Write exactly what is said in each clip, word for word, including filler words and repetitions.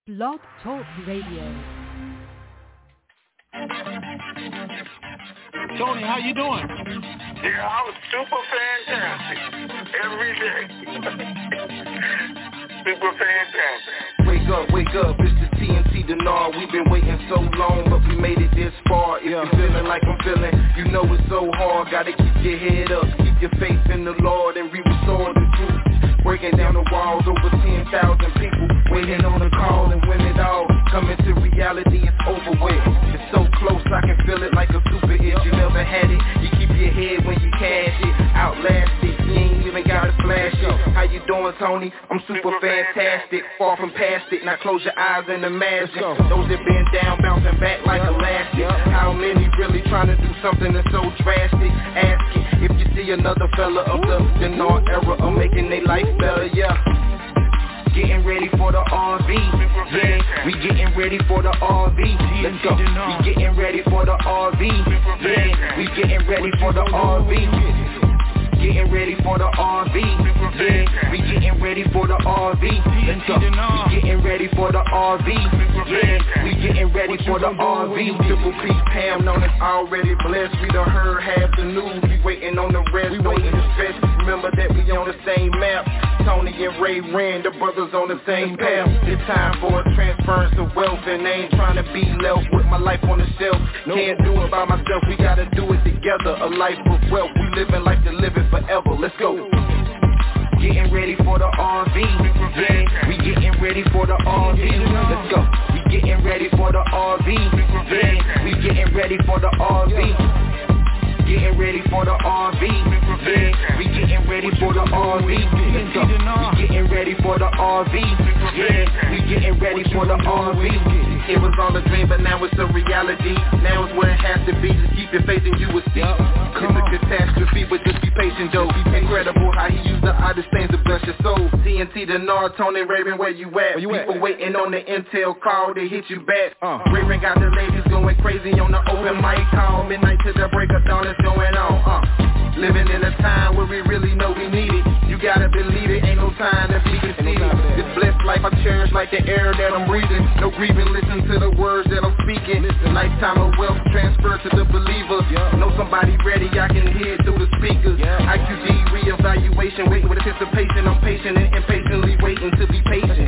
Blog Talk Radio. Tony, how you doing? Yeah, I'm super fantastic. Every day. Super fantastic. Wake up, wake up, it's the T N T Denard. We've been waiting so long, but we made it this far. If yeah. you're feeling like I'm feeling, you know it's so hard. Gotta keep your head up, keep your faith in the Lord, and we restore the truth. Breaking down the walls, over ten thousand people waiting on the call, and when it all coming to reality, it's over with. It's so close, I can feel it like a super itch. You never had it, you keep your head when you cash it. Outlast it, you ain't even gotta flash it. How you doing, Tony? I'm super fantastic, far from past it. Now close your eyes and imagine those that been down, bouncing back like elastic. How many really trying to do something that's so drastic? Asking if you see another fella of the Denard era of making their life better, yeah. Getting ready for the R V, yeah. We getting ready for the R V. Let's go. We getting ready for the R V, yeah. We getting ready for the R V. Getting ready for the R V, yeah. We getting ready for the R V. Let's go. We getting ready for the R V, yeah. We getting ready for the R V. Triple P Pam known as already blessed. We done heard half the news. We waiting on the rest. We waiting to stress. Remember that we on the same map. Tony and Ray Rand, the brothers on the same path. It's time for a transference of wealth, and I ain't trying to be left with my life on the shelf. Can't do it by myself, we gotta do it together. A life of wealth, we living life to live it forever. Let's go. Getting ready for the R V, yeah. We getting ready for the R V. Let's go. We getting ready for the R V, yeah. We getting ready for the R V. Getting ready for the R V, yeah. We getting ready for the R V. Let's go. We getting ready for the R V, yeah. We getting ready for the R V. It was all a dream, but now it's a reality. Now it's where it has to be. Just keep your faith and you will see. It's a catastrophe, but just be patient, Joe. Incredible how he used the oddest things to bless your soul. T N T Denard, Tony Raven, where you at? Where you People at? Waiting on the intel call to hit you back. Uh. Raven got the ladies going crazy on the open mic call. Midnight to the break of dawn is going on. Uh. Living in a time where we really know we need it. You gotta believe it, ain't no time to be conceited. This blessed life I cherish like the air that I'm breathing. No grieving, listen to the words that I'm speaking. Lifetime of wealth transfer to the believer. Know somebody ready, I can hear it through the speakers. I Q D reevaluation, waiting with anticipation. I'm patient and impatiently waiting to be patient.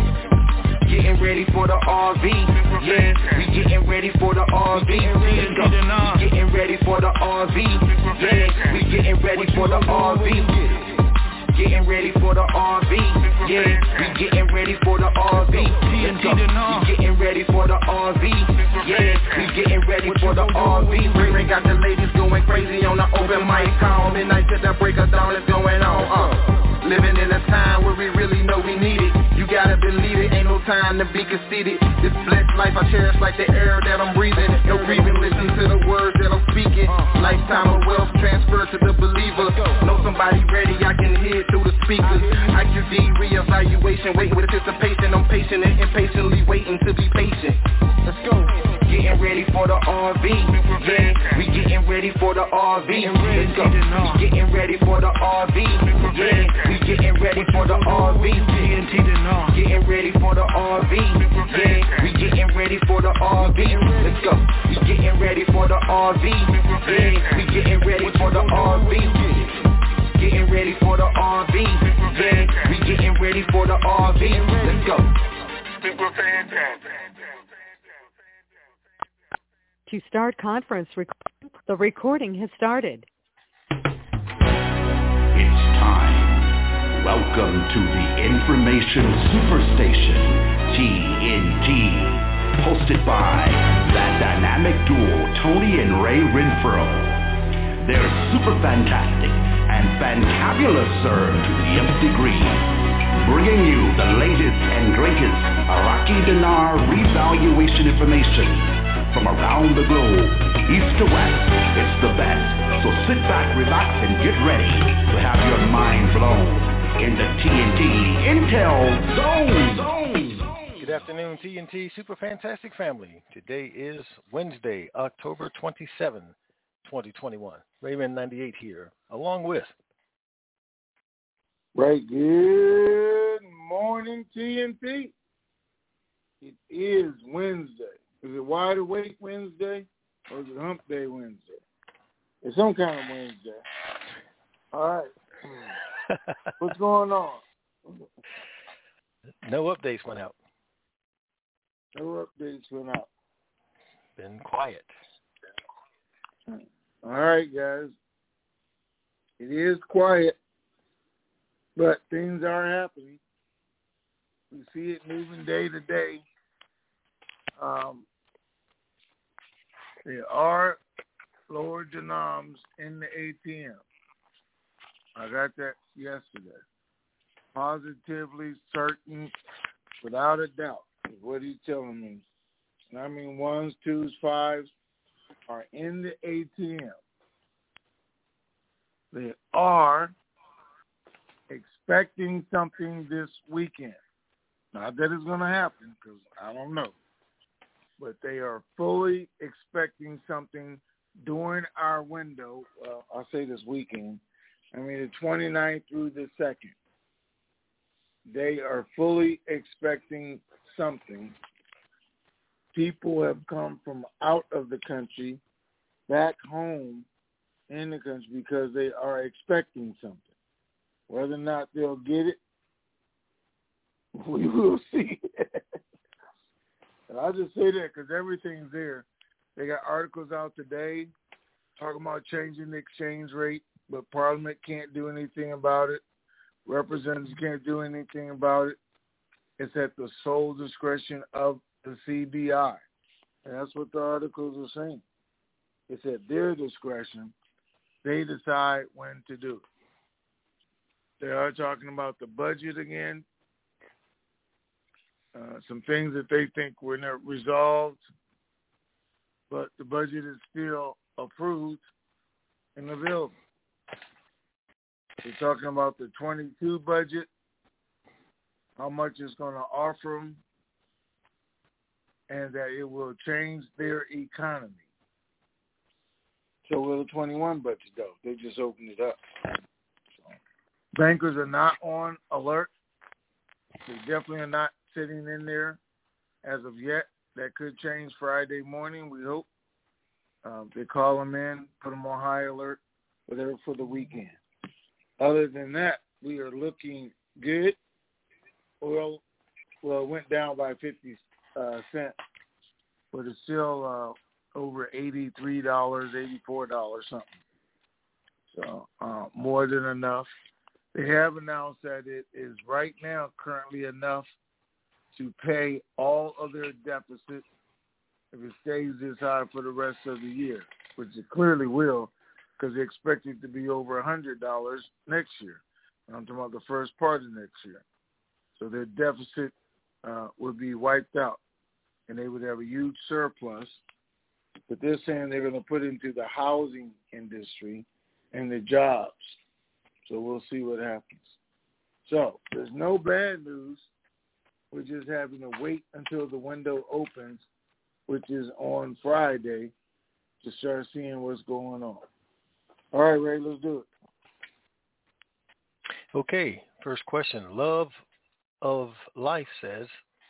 Getting ready for the R V, yeah. We getting ready for the R V. Let's go. We getting ready for the R V, yeah. We getting ready for the R V. Getting ready for the R V, yeah. We getting ready for the R V. Let's go. We getting ready for the R V, yeah. We getting ready for the R V. Ray got the ladies going crazy on the open mic call. Midnight to the break of dawn is going on. Uh. Living in a time where we really know we need it. You gotta believe it, ain't no time to be conceited. This blessed life I cherish like the air that I'm breathing. No grieving, listen to the words that I'm speaking. Lifetime of wealth transfer to the believer. Know somebody ready, I can hear it through the speakers. I Q D reevaluation, waiting with anticipation. I'm patient and impatiently waiting to be patient. Let's go. Getting ready for the R V, yeah. We getting ready for the R V. Let's go. We getting ready for the R V, yeah. We getting ready for the R V. Getting ready for the R V, yeah. We getting ready for the R V. Let's go. We getting ready for the R V, yeah. We getting ready for the R V. Getting ready for the R V, yeah. We getting ready for the R V. Let's go. Super fantastic. To start conference recording, the recording has started. It's time. Welcome to the Information Superstation, T N T, hosted by that dynamic duo, Tony and Ray Renfro. They're super fantastic and fantabulous, sir, to the nth degree, bringing you the latest and greatest Iraqi dinar revaluation information from around the globe, east to west. It's the best. So sit back, relax, and get ready to have your mind blown in the T N T Intel Zone. Zone. Good afternoon, T N T Super Fantastic family. Today is Wednesday, October twenty-seventh, twenty twenty-one. Raymond ninety-eight here, along with Right. Good morning, T N T. It is Wednesday. Is it Wide Awake Wednesday or is it Hump Day Wednesday? It's some kind of Wednesday. All right. What's going on? No updates went out. No updates went out. Been quiet. All right, guys. It is quiet, but things are happening. We see it moving day to day. Um, there are lower denoms in the A T M. I got that yesterday. Positively certain, without a doubt, is what he's telling me. And I mean, ones, twos, fives are in the A T M. They are expecting something this weekend. Not that it's going to happen, because I don't know. But they are fully expecting something during our window. Well, I'll say this weekend. I mean, the twenty-ninth through the second. They are fully expecting something. People have come from out of the country back home in the country because they are expecting something. Whether or not they'll get it, we will see. And I'll just say that because everything's there. They got articles out today talking about changing the exchange rate, but Parliament can't do anything about it. Representatives can't do anything about it. It's at the sole discretion of the C B I. And that's what the articles are saying. It's at their discretion. They decide when to do it. They are talking about the budget again. Uh, some things that they think were not resolved, but the budget is still approved and available. They're talking about the twenty-two budget, how much it's going to offer them, and that it will change their economy. So will the twenty-one budget, though. They just opened it up. So, bankers are not on alert. They definitely are not sitting in there as of yet. That could change Friday morning, we hope. Um, they call them in, put them on high alert, whatever for the weekend. Other than that, we are looking good. Oil, well, went down by fifty uh, cents, but it's still uh, over eighty-three dollars, eighty-four dollars something. So uh, more than enough. They have announced that it is right now currently enough to pay all of their deficit if it stays this high for the rest of the year, which it clearly will, because they expect it to be over one hundred dollars next year. I'm talking about the first part of next year. So their deficit uh, would be wiped out, and they would have a huge surplus. But they're saying they're going to put into the housing industry and the jobs. So we'll see what happens. So there's no bad news. We're just having to wait until the window opens, which is on Friday, to start seeing what's going on. All right, Ray, let's do it. Okay, first question. Love of Life says,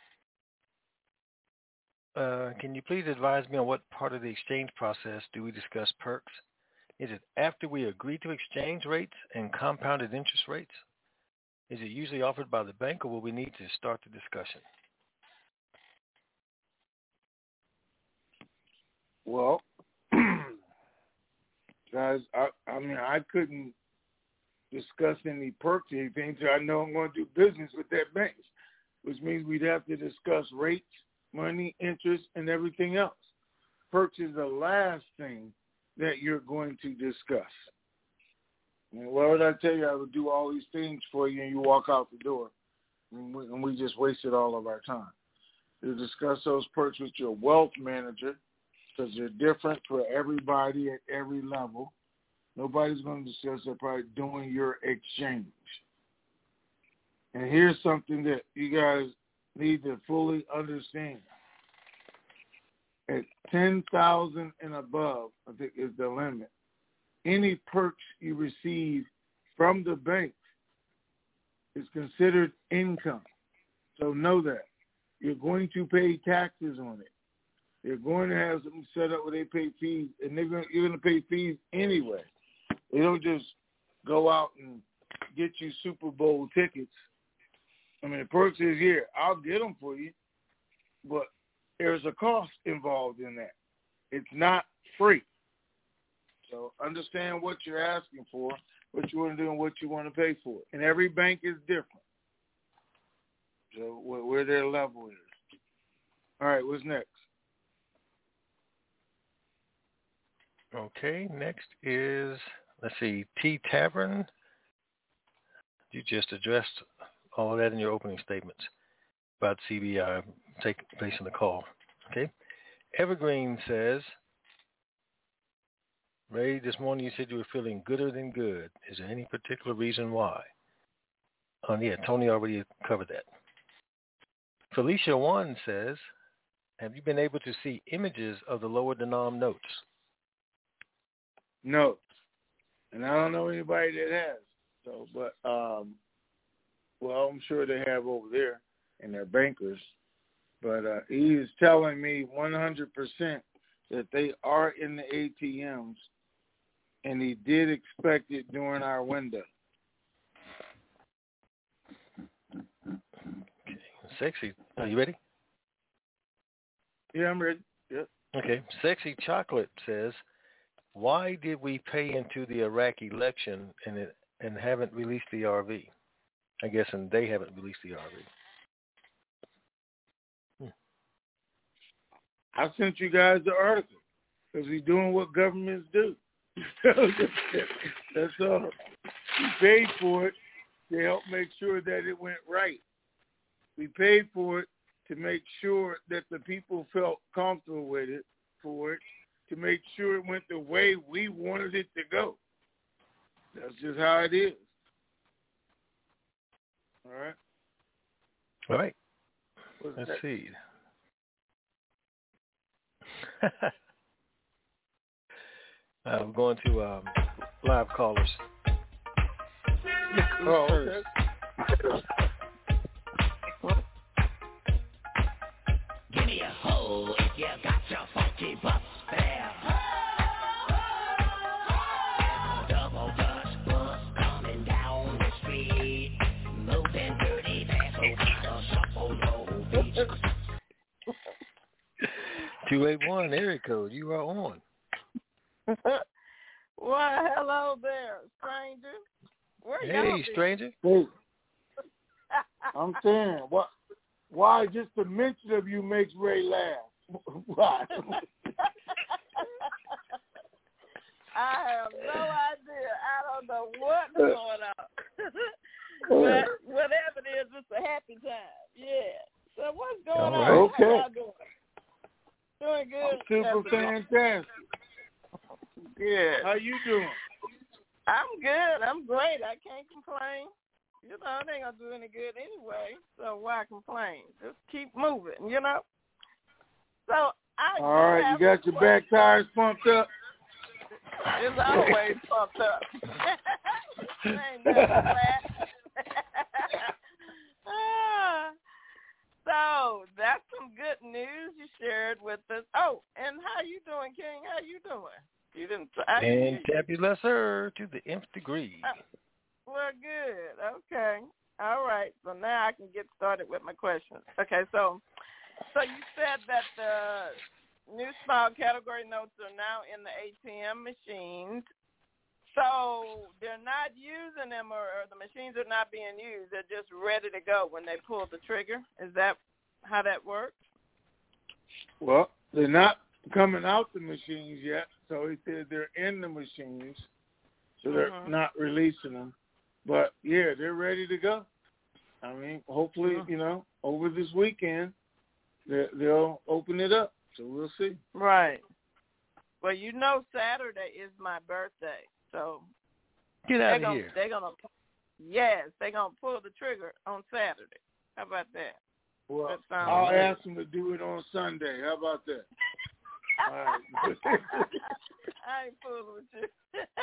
uh, can you please advise me on what part of the exchange process do we discuss perks? Is it after we agree to exchange rates and compounded interest rates? Is it usually offered by the bank, or will we need to start the discussion? Well, guys, I, I mean, I couldn't discuss any perks or anything until I know I'm going to do business with that bank, which means we'd have to discuss rates, money, interest, and everything else. Perks is the last thing that you're going to discuss. And why would I tell you I would do all these things for you and you walk out the door and we, and we just wasted all of our time? You discuss those perks with your wealth manager because they're different for everybody at every level. Nobody's going to discuss that probably doing your exchange. And here's something that you guys need to fully understand. At ten thousand dollars and above, I think is the limit, any perks you receive from the bank is considered income. So know that. you're going to pay taxes on it. They're going to have something set up where they pay fees, and they're going, you're going to pay fees anyway. They don't just go out and get you Super Bowl tickets. I mean, the perks is here. I'll get them for you, but there's a cost involved in that. It's not free. So understand what you're asking for, what you want to do, and what you want to pay for. And every bank is different. So where their level is. All right, what's next? Okay, next is, let's see, T Tavern. You just addressed all of that in your opening statements about C B I taking place in the call. Okay. Evergreen says, Ray, this morning you said you were feeling gooder than good. Is there any particular reason why? Oh, yeah, Tony already covered that. Felicia One says, have you been able to see images of the lower denom notes? No. And I don't know anybody that has. So, but, um, well, I'm sure they have over there in their bankers. But uh, he is telling me one hundred percent that they are in the A T Ms, and he did expect it during our window. Okay. Sexy. Are you ready? Yeah, I'm ready. Yep. Okay. Sexy Chocolate says, why did we pay into the Iraq election and it, and haven't released the R V? I guess, and they haven't released the R V. I sent you guys the article because we're doing what governments do. That's all. We paid for it to help make sure that it went right. We paid for it to make sure that the people felt comfortable with it, for it, to make sure it went the way we wanted it to go. That's just how it is. All right? All right. What's Let's that? see. uh, we're going to um, live callers. Oh, okay. Give me a hole if you got your funky bus there. Double Dutch bus coming down the street, moving dirty fast, so gotta shuffle your feet. two eight one area code. You are on. Well, hello there, stranger. Where Hey, y'all stranger. Hey, I'm saying, what? Why just the mention of you makes Ray laugh? Why? I have no idea. I don't know what's going on. But whatever it is, it's a happy time. Yeah. So what's going All on? right. Okay. How y'all doing? Doing good. Super fantastic. Good. How you doing? I'm good. I'm great. I can't complain. You know, it ain't gonna do any good anyway. So why complain? Just keep moving. You know. So I. All right, you got your back tires pumped up. It's always pumped up. Ain't nothing flat. Ah. So that's some good news you shared with us. Oh, and how you doing, King? How you doing? You didn't. I didn't Fantabulous, sir, to the nth degree. uh, well, good. Okay. All right. So now I can get started with my questions. Okay. So, so you said that the new small category notes are now in the A T M machines. So they're not using them, or, or the machines are not being used. They're just ready to go when they pull the trigger. Is that how that works? Well, they're not coming out the machines yet. So he said they're in the machines, so they're Mm-hmm. not releasing them. But, yeah, they're ready to go. I mean, hopefully, Mm-hmm. you know, over this weekend, they'll open it up. So we'll see. Right. Well, you know Saturday is my birthday. So Get they're out of gonna, here. they're going to, yes, they're going to pull the trigger on Saturday. How about that? Well, That sounds I'll great. ask them to do it on Sunday. How about that? All right. I ain't fooling with you.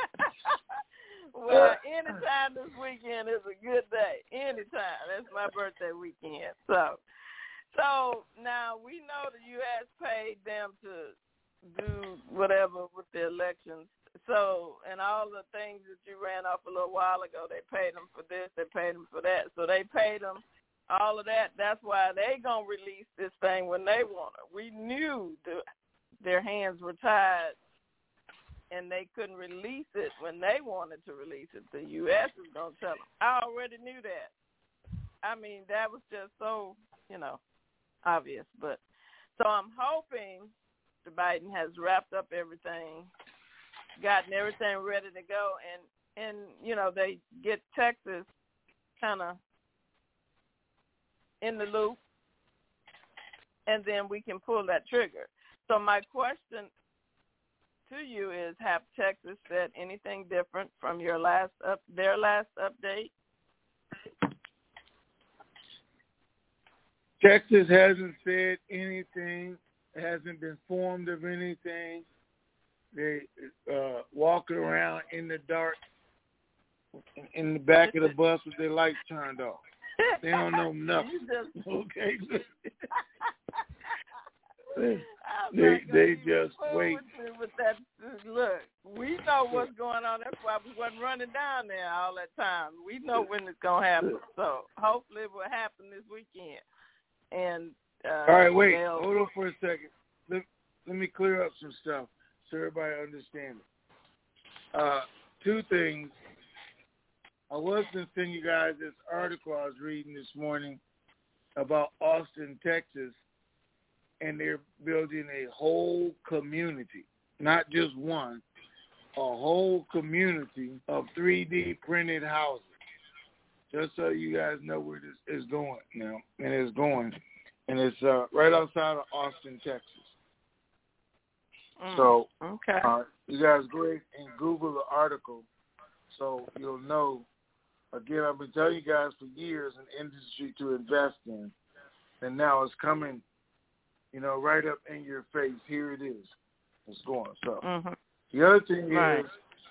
Well, anytime this weekend is a good day. Anytime. That's my birthday weekend. So, So now we know the U S paid them to do whatever with the elections. So, and all the things that you ran off a little while ago, they paid them for this, they paid them for that. So they paid them all of that. That's why they going to release this thing when they want it. We knew the, their hands were tied and they couldn't release it when they wanted to release it. The U S is going to tell them. I already knew that. I mean, that was just so, you know, obvious. But so I'm hoping the Biden has wrapped up everything, gotten everything ready to go, and, and you know, they get Texas kind of in the loop, and then we can pull that trigger. So my question to you is, have Texas said anything different from your last up their last update? Texas hasn't said anything, hasn't been informed of anything. They uh, walking around in the dark in the back of the bus with their lights turned off. They don't know nothing. Just, okay. they they just wait. With, with that, look, we know what's going on. That's why we wasn't running down there all that time. We know when it's gonna happen. So hopefully it will happen this weekend. And uh, all right, wait, hold on for a second. Let, let me clear up some stuff so everybody understands it. Uh, two things. I was going to send you guys this article I was reading this morning about Austin, Texas, and they're building a whole community, not just one, a whole community of three D printed houses. Just so you guys know where this is going now, and it's going. And it's uh, right outside of Austin, Texas. Mm, so okay. uh, you guys go ahead and Google the article so you'll know. Again, I've been telling you guys for years an industry to invest in, and now it's coming, you know, right up in your face. Here it is. It's going. So mm-hmm. the other thing right. is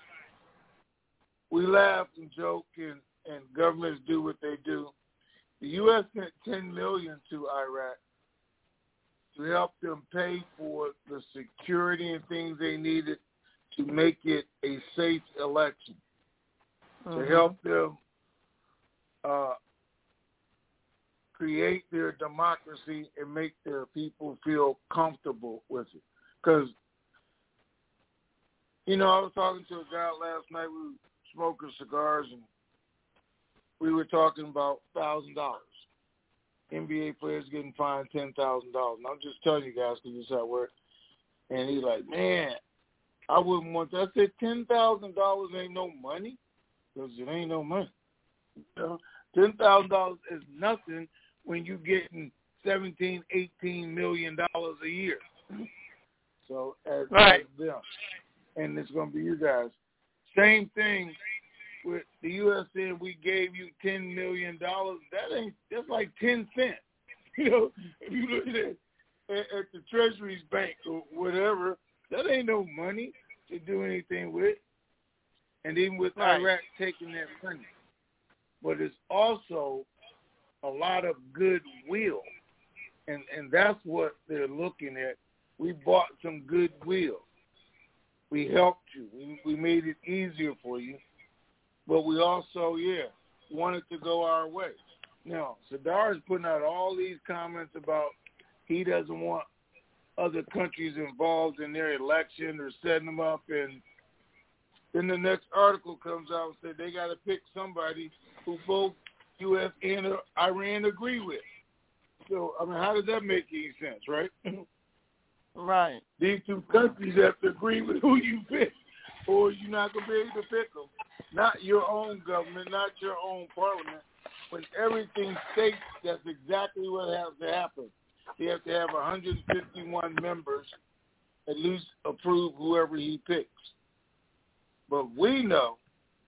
we laugh and joke and, and governments do what they do. The U S sent ten million dollars to Iraq to help them pay for the security and things they needed to make it a safe election, mm-hmm. to help them uh, create their democracy and make their people feel comfortable with it. Because, you know, I was talking to a guy last night. We were smoking cigars, and we were talking about one thousand dollars. N B A players getting fined ten thousand dollars. And I'm just telling you guys because this is how it works. And he's like, man, I wouldn't want that. I said, ten thousand dollars ain't no money because it ain't no money. You know, ten thousand dollars is nothing when you're getting seventeen, eighteen million dollars a year. So as, right. as them. And it's going to be you guys. Same thing with the U S saying we gave you ten million dollars. That ain't, that's like ten cents. You know, if you look at it at, at the Treasury's bank or whatever, that ain't no money to do anything with. And even with right. Iraq taking that money. But it's also a lot of goodwill. And and that's what they're looking at. We bought some goodwill. We helped you. We, we made it easier for you. But we also, yeah, wanted to go our way. Now, Sadar is putting out all these comments about he doesn't want other countries involved in their election or setting them up. And then the next article comes out and said they got to pick somebody who both U S and Iran agree with. So, I mean, how does that make any sense, right? Right. These two countries have to agree with who you pick, or you're not going to be able to pick them. Not your own government, not your own parliament. When everything states that's exactly what has to happen. They have to have one hundred fifty-one members at least approve whoever he picks. But we know,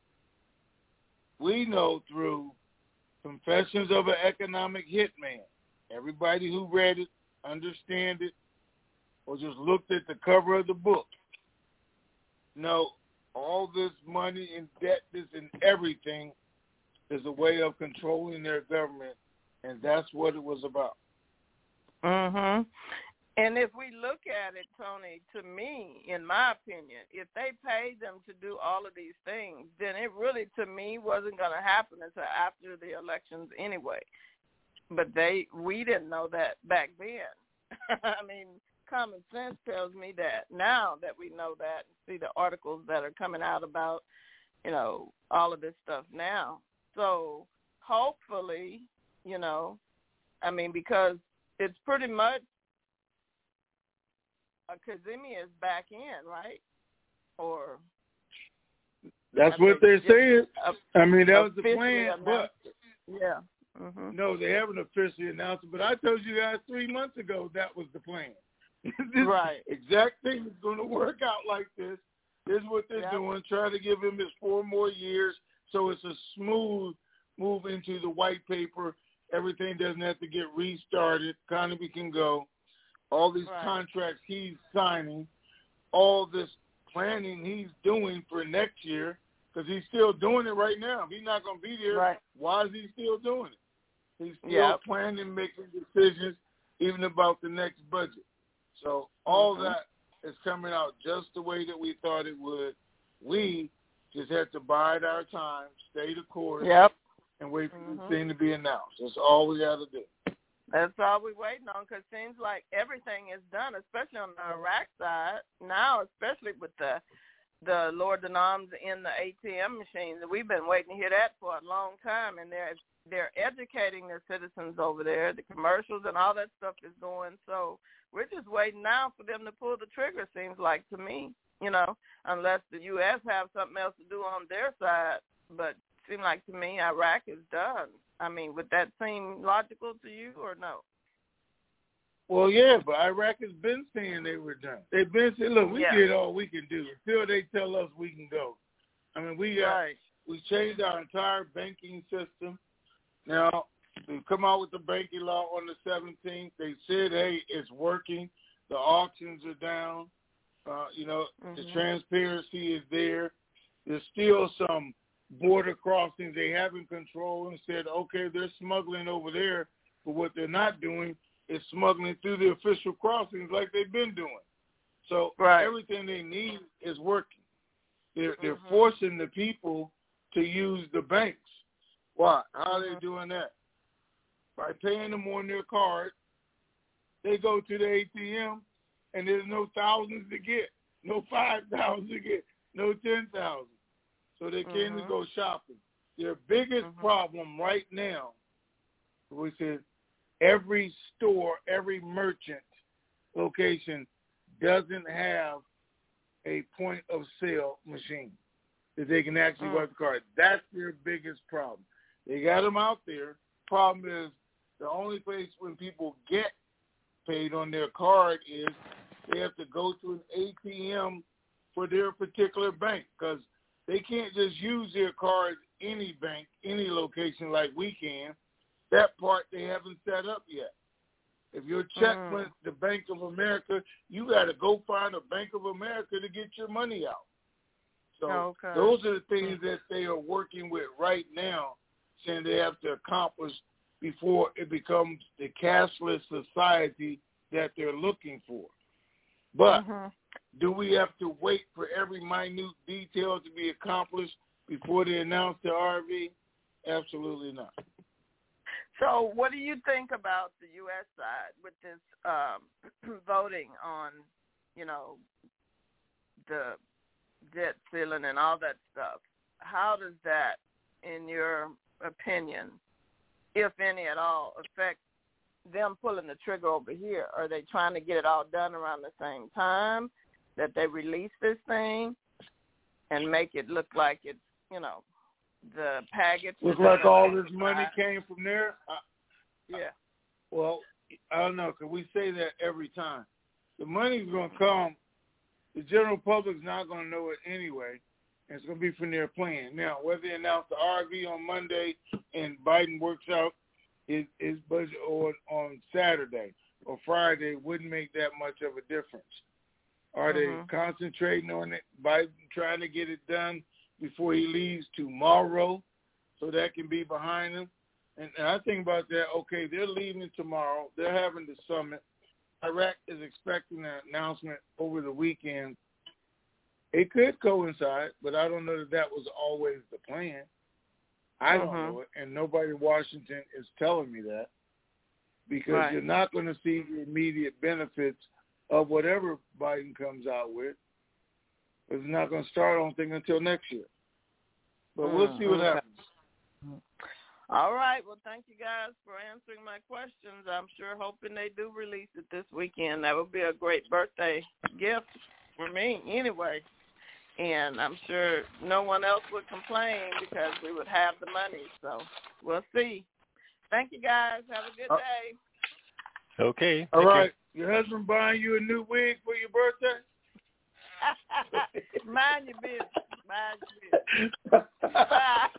we know through Confessions of an Economic Hitman, everybody who read it, understand it, or just looked at the cover of the book, know all this money, indebtedness, and everything is a way of controlling their government, and that's what it was about. Mhm. And if we look at it, Tony, to me, in my opinion, if they paid them to do all of these things, then it really, to me, wasn't going to happen until after the elections anyway. But they, we didn't know that back then. I mean, common sense tells me that now that we know that, see the articles that are coming out about, you know, all of this stuff now. So hopefully, you know, I mean, because it's pretty much, uh, Kazemi is back in, right? Or that's what they're saying. Uh, I mean, that was the plan, but yeah. Mm-hmm. No, they haven't officially announced it, but I told you guys three months ago that was the plan. This right. exact thing is going to work out like this. This is what they're yep. doing, trying to give him his four more years so it's a smooth move into the white paper. Everything doesn't have to get restarted. Economy can go. All these right. contracts he's signing, all this planning he's doing for next year, because he's still doing it right now. If he's not going to be there, right. why is he still doing it? He's still yep. planning, making decisions, even about the next budget. So all mm-hmm. that is coming out just the way that we thought it would. We just had to bide our time, stay the course, yep. and wait for mm-hmm. the thing to be announced. That's all we got to do. That's all we're waiting on, because it seems like everything is done, especially on the Iraq side. Now, especially with the the Lord Denoms in the A T M machines. We've been waiting to hear that for a long time, and they're they're educating their citizens over there. The commercials and all that stuff is going. So we're just waiting now for them to pull the trigger, seems like to me, you know, unless the U S have something else to do on their side. But it seems like to me Iraq is done. I mean, would that seem logical to you or no? Well, yeah, but Iraq has been saying they were done. They've been saying, look, we yeah. did all we can do until they tell us we can go. I mean, we got, right. we changed our entire banking system. Now, we've come out with the banking law on the seventeenth. They said, hey, it's working. The auctions are down. Uh, you know, mm-hmm. the transparency is there. There's still some border crossings they haven't controlled and said, okay, they're smuggling over there, but what they're not doing is smuggling through the official crossings like they've been doing. So right. everything they need is working. They're, mm-hmm. they're forcing the people to use the banks. Why? How are mm-hmm. they doing that? By paying them on their card, they go to the A T M, and there's no thousands to get, no five thousand to get, no ten thousand. So they can't mm-hmm. even go shopping. Their biggest mm-hmm. problem right now, which is every store, every merchant location doesn't have a point of sale machine that they can actually mm. wipe the card. That's their biggest problem. They got them out there. Problem is the only place when people get paid on their card is they have to go to an A T M for their particular bank, because they can't just use their cards any bank, any location like we can. That part they haven't set up yet. If your check mm. went to Bank of America, you got to go find a Bank of America to get your money out. So okay. those are the things that they are working with right now, saying they have to accomplish before it becomes the cashless society that they're looking for. But mm-hmm. do we have to wait for every minute detail to be accomplished before they announce the R V? Absolutely not. So what do you think about the U S side with this um, voting on, you know, the debt ceiling and all that stuff? How does that, in your opinion, if any at all, affect them pulling the trigger over here? Are they trying to get it all done around the same time that they release this thing and make it look like it's, you know, the package? Looks like all this money came from there? I, yeah. I, well, I don't know, because we say that every time. The money's going to come. The general public's not going to know it anyway, and it's going to be from their plan. Now, whether they announce the R V on Monday and Biden works out his, his budget on, on Saturday or Friday wouldn't make that much of a difference. Are mm-hmm. they concentrating on it, Biden trying to get it done before he leaves tomorrow so that can be behind him? And, and I think about that, okay, they're leaving tomorrow. They're having the summit. Iraq is expecting an announcement over the weekend. It could coincide, but I don't know that that was always the plan. I don't Mm-hmm. know it, and nobody in Washington is telling me that, because Right. you're not going to see the immediate benefits of whatever Biden comes out with. It's not going to start, I don't think, until next year. But we'll see what Mm, okay. happens. All right. Well, thank you guys for answering my questions. I'm sure hoping they do release it this weekend. That would be a great birthday gift for me anyway. And I'm sure no one else would complain because we would have the money. So we'll see. Thank you, guys. Have a good Uh, Okay. day. All Take care. right. Your husband buying you a new wig for your birthday? Mind your business. Mind your business.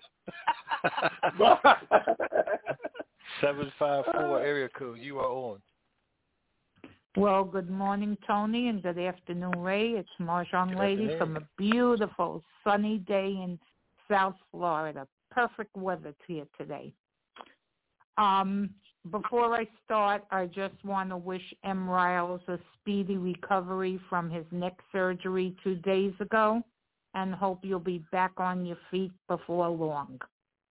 Bye. seven five four area code. You are on. Well, good morning, Tony, and good afternoon, Ray. It's Marjan Good Lady afternoon. from a beautiful sunny day in South Florida. Perfect weather here today. Um, before I start, I just want to wish M. Riles a speedy recovery from his neck surgery two days ago, and hope you'll be back on your feet before long.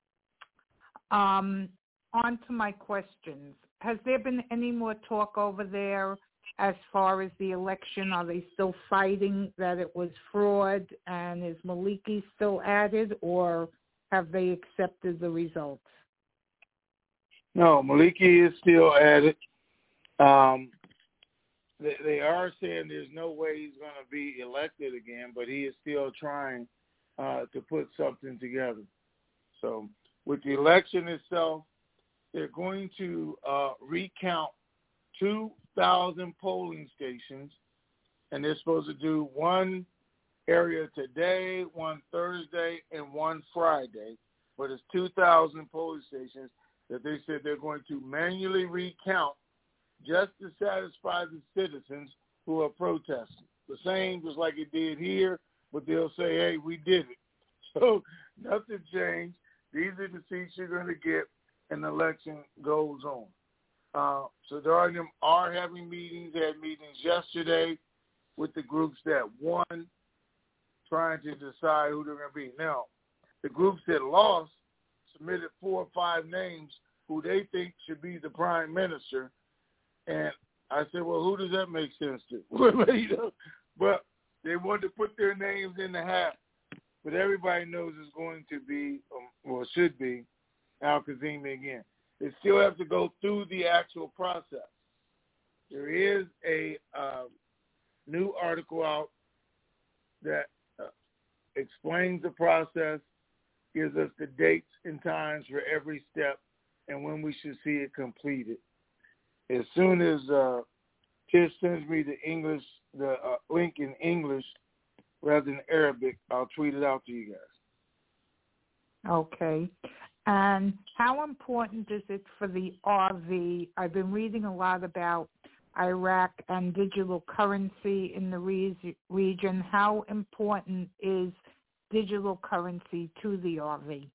Um, on to my questions. Has there been any more talk over there as far as the election? Are they still fighting that it was fraud, and is Maliki still added, or have they accepted the results? No, Maliki is still at it. Um, they, they are saying there's no way he's going to be elected again, but he is still trying uh, to put something together. So with the election itself, they're going to uh, recount two thousand polling stations, and they're supposed to do one area today, one Thursday, and one Friday. But it's two thousand polling stations that they said they're going to manually recount just to satisfy the citizens who are protesting. The same just like it did here, but they'll say, hey, we did it. So nothing changed. These are the seats you're going to get, and the election goes on. Uh, so there are, them are having meetings. They had meetings yesterday with the groups that won, trying to decide who they're going to be. Now, the groups that lost submitted four or five names who they think should be the prime minister. And I said, well, who does that make sense to? You know? But they wanted to put their names in the hat. But everybody knows it's going to be, um, or should be, Al-Kazimi again. They still have to go through the actual process. There is a uh, new article out that uh, explains the process, gives us the dates and times for every step, and when we should see it completed. As soon as uh, Tish sends me the English, the uh, link in English rather than Arabic, I'll tweet it out to you guys. Okay. And how important is it for the R V? I've been reading a lot about Iraq and digital currency in the re- region. How important is digital currency to the R V?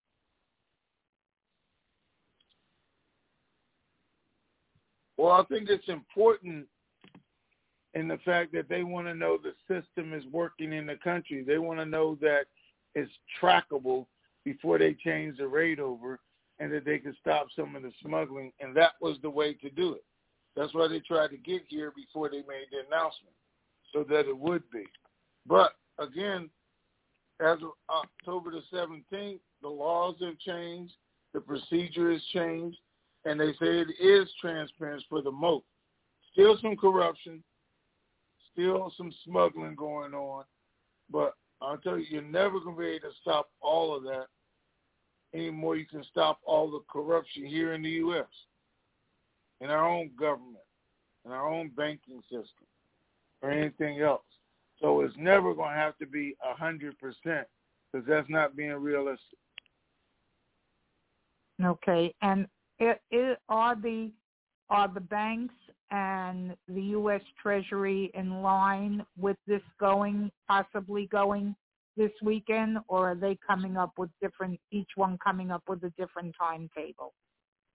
Well, I think it's important in the fact that they want to know the system is working in the country. They want to know that it's trackable before they change the rate over, and that they can stop some of the smuggling, and that was the way to do it. That's why they tried to get here before they made the announcement, so that it would be. But, again, as of October the seventeenth, the laws have changed, the procedure has changed, and they say it is transparent for the most. Still some corruption, still some smuggling going on, but I'll tell you, you're never going to be able to stop all of that anymore. You can stop all the corruption here in the U S, in our own government, in our own banking system, or anything else. So it's never going to have to be one hundred percent, because that's not being realistic. Okay. And it, it, are the are the banks and the U S Treasury in line with this going, possibly going this weekend, or are they coming up with different, each one coming up with a different timetable?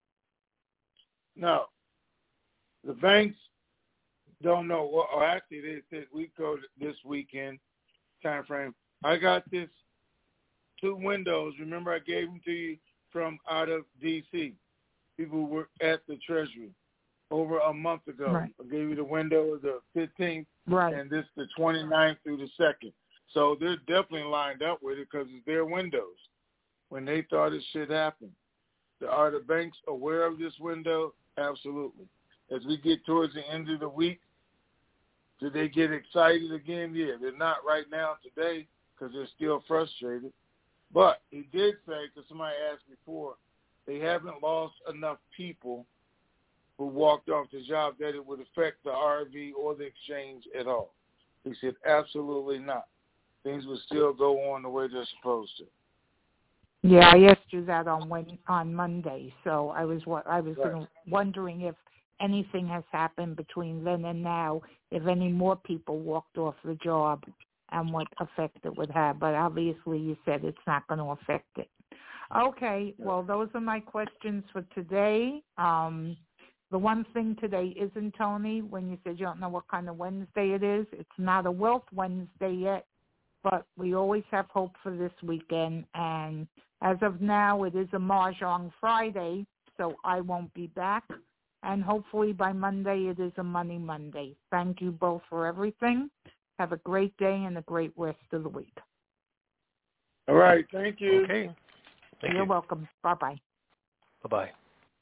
No. The banks don't know. Well, or actually, they said we go this weekend time frame. I got this two windows. Remember, I gave them to you from out of D C. People were at the Treasury over a month ago. Right. I gave you the window of the fifteenth, right. and this the twenty-ninth through the second. So they're definitely lined up with it because it's their windows when they thought it should happen. Are the banks aware of this window? Absolutely. As we get towards the end of the week, do they get excited again? Yeah, they're not right now today because they're still frustrated. But he did say, because somebody asked before, they haven't lost enough people who walked off the job that it would affect the R V or the exchange at all. He said, absolutely not. Things will still go on the way they're supposed to. Yeah, I asked you that on when, on Monday, so I was I was Right. gonna, wondering if anything has happened between then and now, if any more people walked off the job and what effect it would have. But obviously you said it's not going to affect it. Okay, well, those are my questions for today. Um, the one thing today isn't, Tony, when you said you don't know what kind of Wednesday it is, it's not a Wealth Wednesday yet, but we always have hope for this weekend. And as of now, it is a Mahjong Friday, so I won't be back. And hopefully by Monday, it is a Money Monday. Thank you both for everything. Have a great day and a great rest of the week. All right. Thank you. Okay. Thank You're you. welcome. Bye-bye. Bye-bye.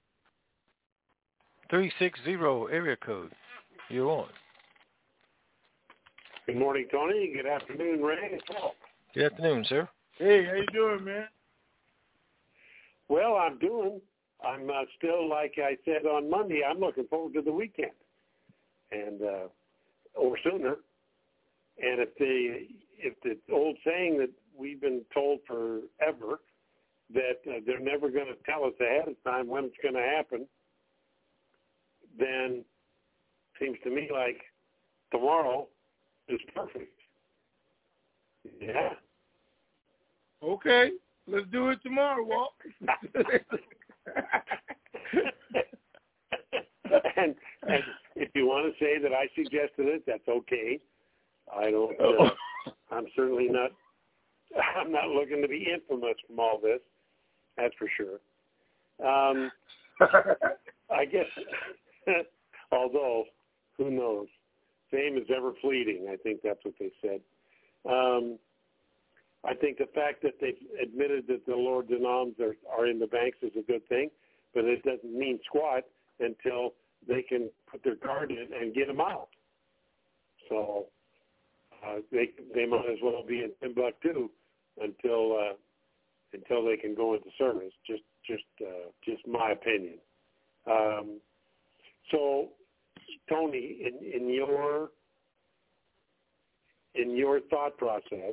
three six zero area code. You're on. Good morning, Tony. Good afternoon, Ray. Good afternoon, sir. Hey, how you doing, man? Well, I'm doing. I'm uh, still, like I said on Monday, I'm looking forward to the weekend, and uh, or sooner. And if the if the old saying that we've been told forever that uh, they're never going to tell us ahead of time when it's going to happen, then it seems to me like tomorrow is perfect. Yeah. Okay. Let's do it tomorrow, Walt. and, and if you want to say that I suggested it, that's okay. I don't. Uh, I'm certainly not. I'm not looking to be infamous from all this. That's for sure. Um, I guess. Although, who knows? Fame is ever fleeting. I think that's what they said. Um, I think the fact that they've admitted that the Lord denoms are, are in the banks is a good thing, but it doesn't mean squat until they can put their card in and get them out. So uh, they they might as well be in Timbuktu until uh, until they can go into service. Just just uh, just my opinion. Um, so, Tony, in, in your in your thought process,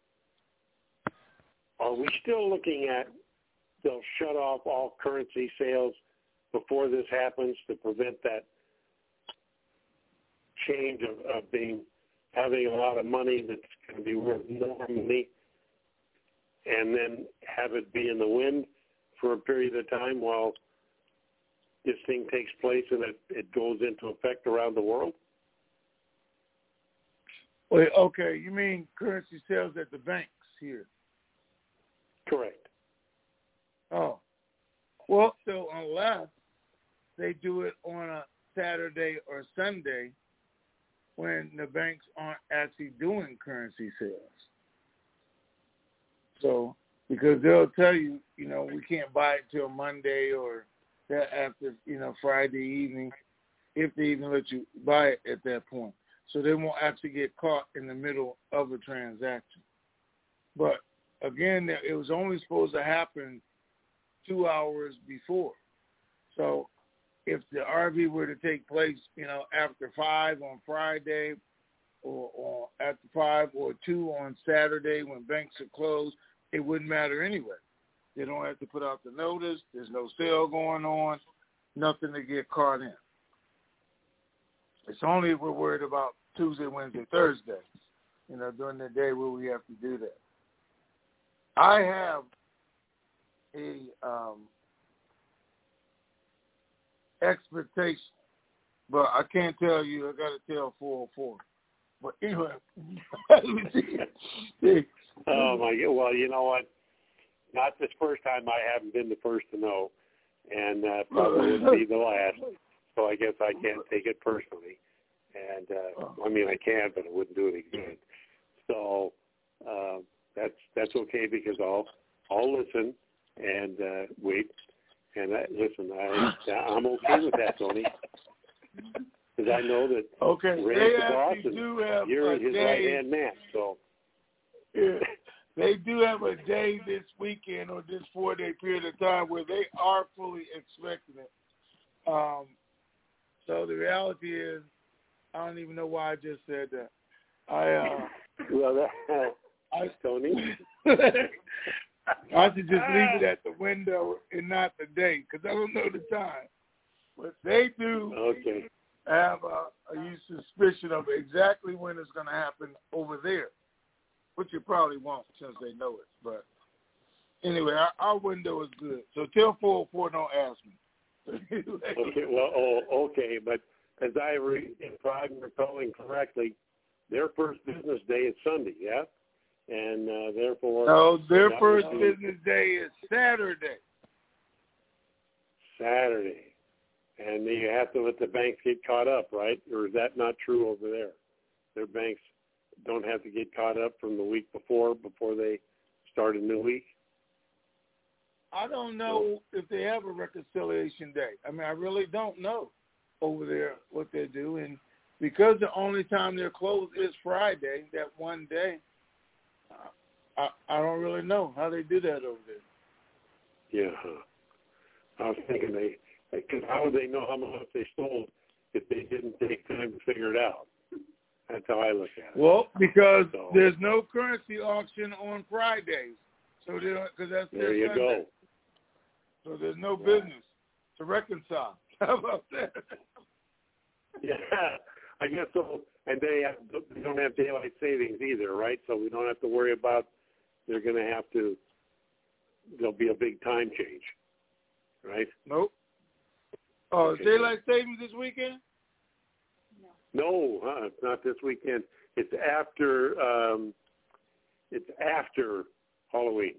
are we still looking at they'll shut off all currency sales before this happens to prevent that change of, of being having a lot of money that's going to be worth more money and then have it be in the wind for a period of time while this thing takes place and it, it goes into effect around the world? Wait, okay, you mean currency sales at the banks here? Correct. Oh. Well, so unless they do it on a Saturday or Sunday when the banks aren't actually doing currency sales. So, because they'll tell you, you know, we can't buy it till Monday or that after, you know, Friday evening, if they even let you buy it at that point. So they won't actually get caught in the middle of a transaction. But again, it was only supposed to happen two hours before. So if the R V were to take place, you know, after five on Friday or, or after five or two on Saturday when banks are closed, it wouldn't matter anyway. They don't have to put out the notice. There's no sale going on, nothing to get caught in. It's only if we're worried about Tuesday, Wednesday, Thursday, you know, during the day where we have to do that. I have a um, expectation. But I can't tell you. I got to tell four oh four. But anyway, let me see. Oh my God! Well, you know what? Not this first time. I haven't been the first to know, and uh, probably wouldn't be the last. So I guess I can't take it personally. And uh, I mean, I can, but it wouldn't do any good. So uh, that's that's okay because I'll I'll listen and uh, wait. And I, listen, I I'm okay with that, Tony. Because I know that okay, Ray's the they boss actually and do have you're a his day, right-hand man. So yeah, they do have a day this weekend or this four-day period of time where they are fully expecting it. Um, so the reality is, I don't even know why I just said that. I uh, well, that, I Tony. I should just leave it at the window and not the date because I don't know the time. But they do okay. have a, a suspicion of exactly when it's going to happen over there, which it probably won't since they know it. But anyway, our, our window is good. So tell four oh four don't ask me. okay, well, oh, okay, but as I read, if I'm recalling correctly, their first business day is Sunday, yeah? And uh, therefore... No, their first be business day is Saturday. Saturday. And you have to let the banks get caught up, right? Or is that not true over there? Their banks don't have to get caught up from the week before, before they start a new week? I don't know if they have a reconciliation day. I mean, I really don't know over there what they do. And because the only time they're closed is Friday, that one day, I, I don't really know how they do that over there. Yeah. Huh. I was thinking they, because how would they know how much they sold if they didn't take time to figure it out? That's how I look at it. Well, because so, there's no currency auction on Fridays. So they don't, because that's there their you Sunday. go. So there's no business to reconcile. How about that? Yeah, I guess so. And they have, they don't have daylight savings either, right? So we don't have to worry about they're going to have to. There'll be a big time change, right? Nope. Oh, okay. daylight savings this weekend? No, huh? It's not this weekend. It's after. Um, it's after Halloween.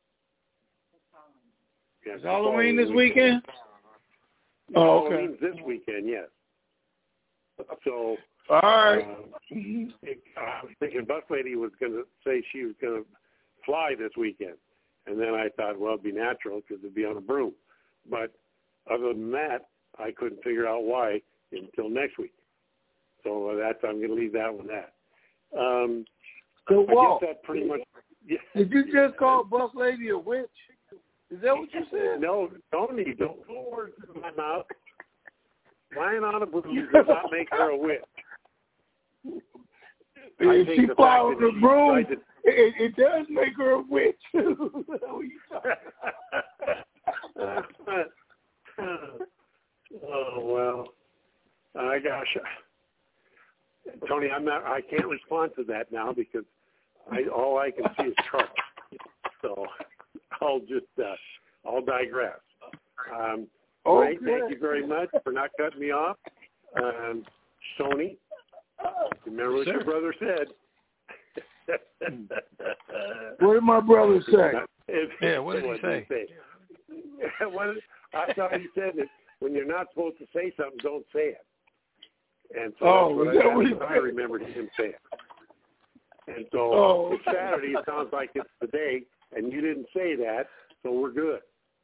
Yeah, Is Halloween this weekend? weekend? Oh, okay. Halloween's this weekend, yes. So, all right. Uh, it, I was thinking Bus Lady was going to say she was going to fly this weekend. And then I thought, well, it'd be natural because it'd be on a broom. But other than that, I couldn't figure out why until next week. So that's I'm going to leave that one at. Um, so, I Walt, guess that pretty much. Yeah. Did you just call Bus Lady a witch? Is that what you said? No, Tony, don't put words in my mouth. Lying on a broom does not make her a witch. If she follows the broom, to... it, it does make her a witch. Oh, well. Uh, gosh. Tony, I'm not, I can't respond to that now because I, all I can see is trouble. So I'll just, uh, I'll digress. Um, okay. Ray, thank you very much for not cutting me off. Um, Tony, remember what sure. your brother said. What did my brother say? If, yeah, what did he what say? Did he say? What, I thought he said that when you're not supposed to say something, don't say it. And so oh, that's what, I, what that's what I remembered him saying. And so oh, it's Saturday. It sounds like it's the day, and you didn't say that, so we're good.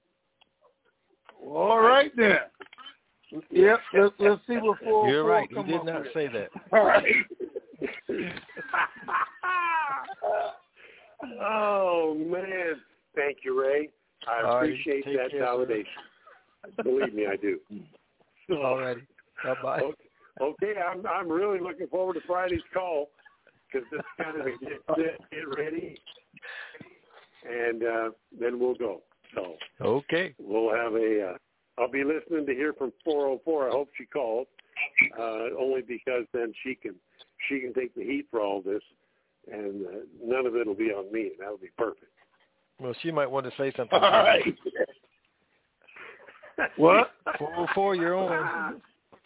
All right then. Yep. Let's let's see what four. You're right. He come did up not with. say that. All right. Oh man! Thank you, Ray. I All appreciate right, that care, validation. Sir. Believe me, I do. All righty. Bye bye. Okay, okay, I'm I'm really looking forward to Friday's call because this kind of a get set, get ready, and uh, then we'll go. So okay, we'll have a. Uh, I'll be listening to hear from four oh four. I hope she calls, uh, only because then she can she can take the heat for all this, and uh, none of it will be on me, and that'll be perfect. Well, she might want to say something. All right. What? four oh four, you're on.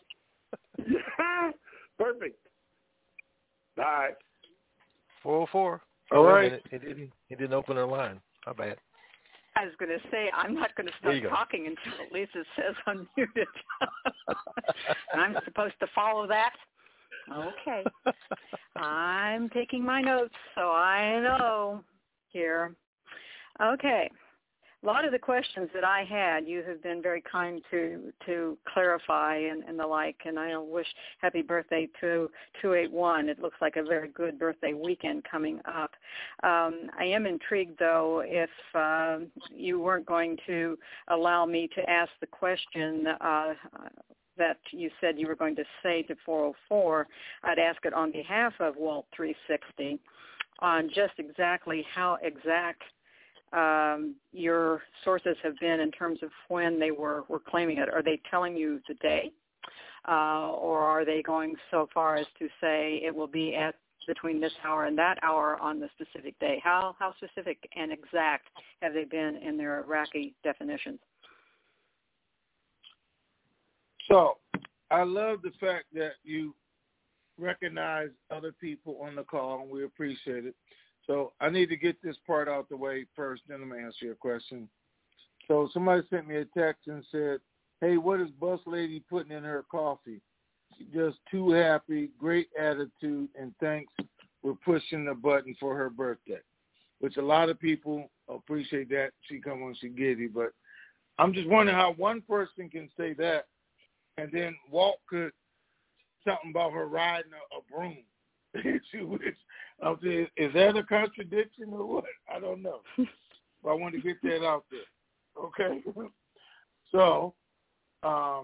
Perfect. All right. four oh four. All right. It didn't, it didn't open the line. How bad? I was going to say, I'm not going to start talking until Lisa says unmuted. And I'm supposed to follow that? Okay. I'm taking my notes, so I know here. Okay. A lot of the questions that I had, you have been very kind to to clarify and, and the like, and I wish happy birthday to two eighty-one. It looks like a very good birthday weekend coming up. Um, I am intrigued, though, if uh, you weren't going to allow me to ask the question uh, that you said you were going to say to four oh four, I'd ask it on behalf of Walt three sixty on just exactly how exact um, your sources have been in terms of when they were, were claiming it. Are they telling you the day, uh, or are they going so far as to say it will be at between this hour and that hour on the specific day? How how specific and exact have they been in their Iraqi definitions? So I love the fact that you recognize other people on the call, and we appreciate it. So I need to get this part out the way first, then I'm going to answer your question. So somebody sent me a text and said, hey, what is Bus Lady putting in her coffee? She's just too happy, great attitude, and thanks for pushing the button for her birthday, which a lot of people appreciate that. She come when she giddy, but I'm just wondering how one person can say that, and then Walt could something about her riding a, a broom. I'm saying, is that a contradiction or what? I don't know. But I want to get that out there. Okay? So, um,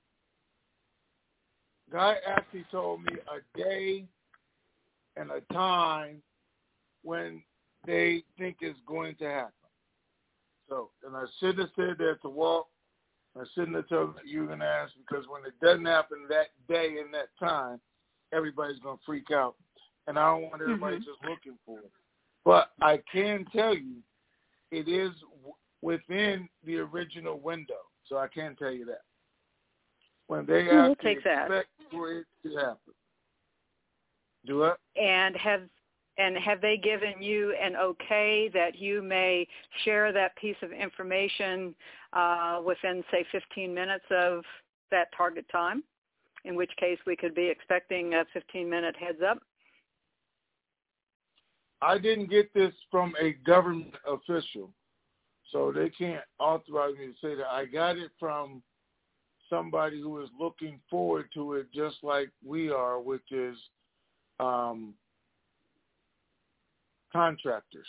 Guy actually told me a day and a time when they think it's going to happen. So, and I should have said that to Walt. I shouldn't have told you you were going to ask, because when it doesn't happen that day and that time, everybody's going to freak out. And I don't want everybody mm-hmm. just looking for it. But I can tell you it is w- within the original window. So I can tell you that. When they we'll actually take expect that. for it to happen. Do it? And have and have they given you an okay that you may share that piece of information uh, within, say, fifteen minutes of that target time? In which case we could be expecting a fifteen-minute heads up? I didn't get this from a government official, so they can't authorize me to say that. I got it from somebody who is looking forward to it just like we are, which is um, contractors.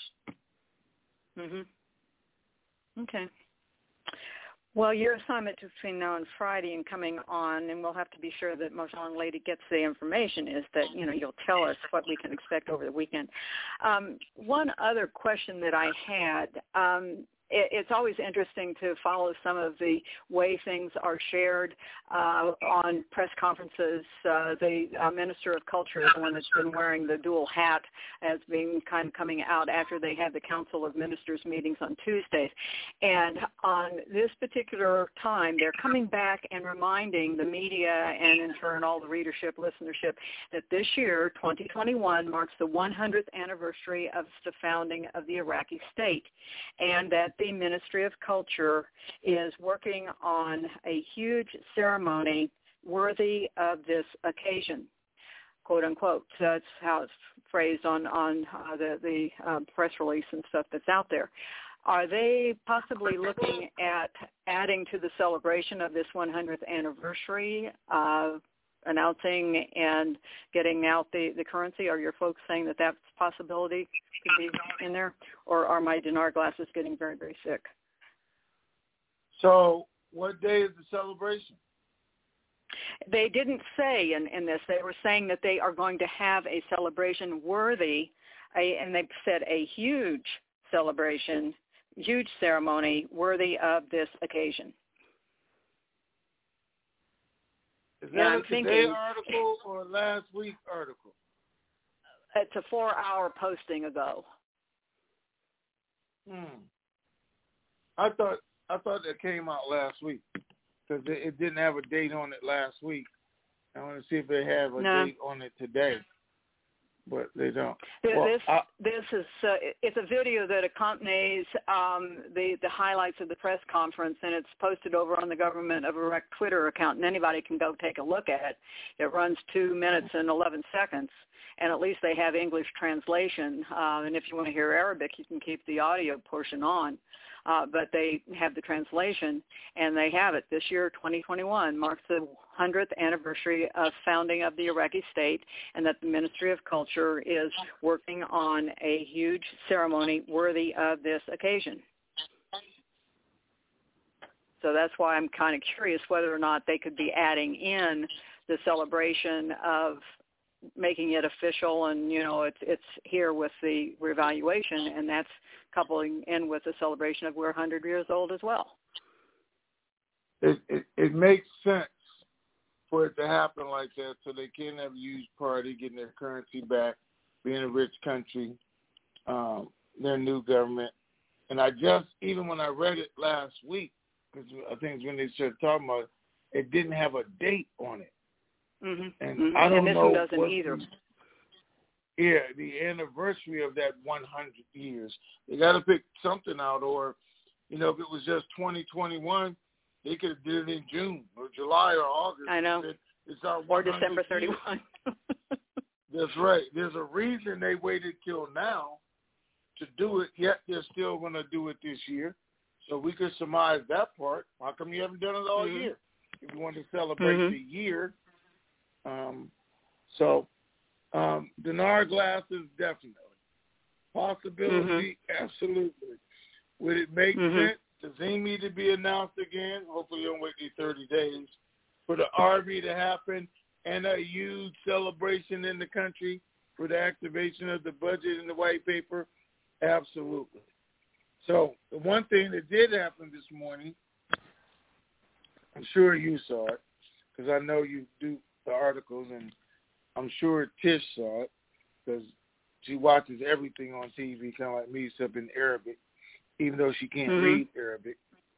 Mm-hmm. Okay. Well, your assignment between now and Friday and coming on, and we'll have to be sure that Most Young Lady gets the information, is that, you know, you'll tell us what we can expect over the weekend. Um, one other question that I had, um, it, it's always interesting to follow some of the way things are shared uh, on press conferences. Uh, the uh, Minister of Culture is the one that's been wearing the dual hat as being kind of coming out after they had the Council of Ministers meetings on Tuesdays. And on this particular time, they're coming back and reminding the media and in turn all the readership, listenership, that this year, twenty twenty-one, marks the one hundredth anniversary of the founding of the Iraqi state, and that the Ministry of Culture is working on a huge ceremony worthy of this occasion, quote unquote. That's how it's phrased on, on uh, the, the uh, press release and stuff that's out there. Are they possibly looking at adding to the celebration of this one hundredth anniversary, uh, announcing and getting out the, the currency? Are your folks saying that that possibility could be in there? Or are my dinar glasses getting very, very sick? So what day is the celebration? They didn't say in, in this. They were saying that they are going to have a celebration worthy, a, and they said a huge celebration, huge ceremony worthy of this occasion. Is that a today article or a last week article? It's a four-hour posting ago. Hmm. I thought I thought that came out last week because it, it didn't have a date on it last week. I want to see if they have a no. date on it today, but they don't. This well, I, this is uh, it's a video that accompanies um, the the highlights of the press conference, and it's posted over on the Government of Iraq Twitter account, and anybody can go take a look at it. It runs two minutes and eleven seconds, and at least they have English translation. Uh, and if you want to hear Arabic, you can keep the audio portion on. Uh, but they have the translation, and they have it. This year, twenty twenty-one, marks the hundredth anniversary of founding of the Iraqi state, and that the Ministry of Culture is working on a huge ceremony worthy of this occasion. So that's why I'm kind of curious whether or not they could be adding in the celebration of making it official, and you know it's it's here with the reevaluation, and that's coupling in with the celebration of we're one hundred years old as well. It, it it makes sense for it to happen like that, so they can have a huge party, getting their currency back, being a rich country, um, their new government. And I just, even when I read it last week, because I think it's when they started talking about it, it didn't have a date on it. Mm-hmm. And mm-hmm. I don't and this know one doesn't what, either. Yeah, the anniversary of that one hundred years. They got to pick something out, or, you know, if it was just twenty twenty-one, they could have did it in June or July or August. I know. It, it's our or December thirty-first. That's right. There's a reason they waited till now to do it, yet they're still going to do it this year. So we could surmise that part. How come you haven't done it all mm-hmm. year? If you want to celebrate mm-hmm. the year. Um, so um, dinar glasses, definitely. Possibility, mm-hmm. absolutely. Would it make mm-hmm. sense? Tazimi to be announced again? Hopefully don't wait these thirty days. For the R V to happen and a huge celebration in the country for the activation of the budget and the white paper? Absolutely. So the one thing that did happen this morning, I'm sure you saw it, because I know you do the articles, and I'm sure Tish saw it, because she watches everything on T V, kind of like me, except in Arabic, even though she can't mm-hmm. read Arabic,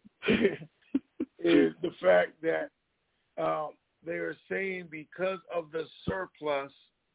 is the fact that um, they are saying because of the surplus,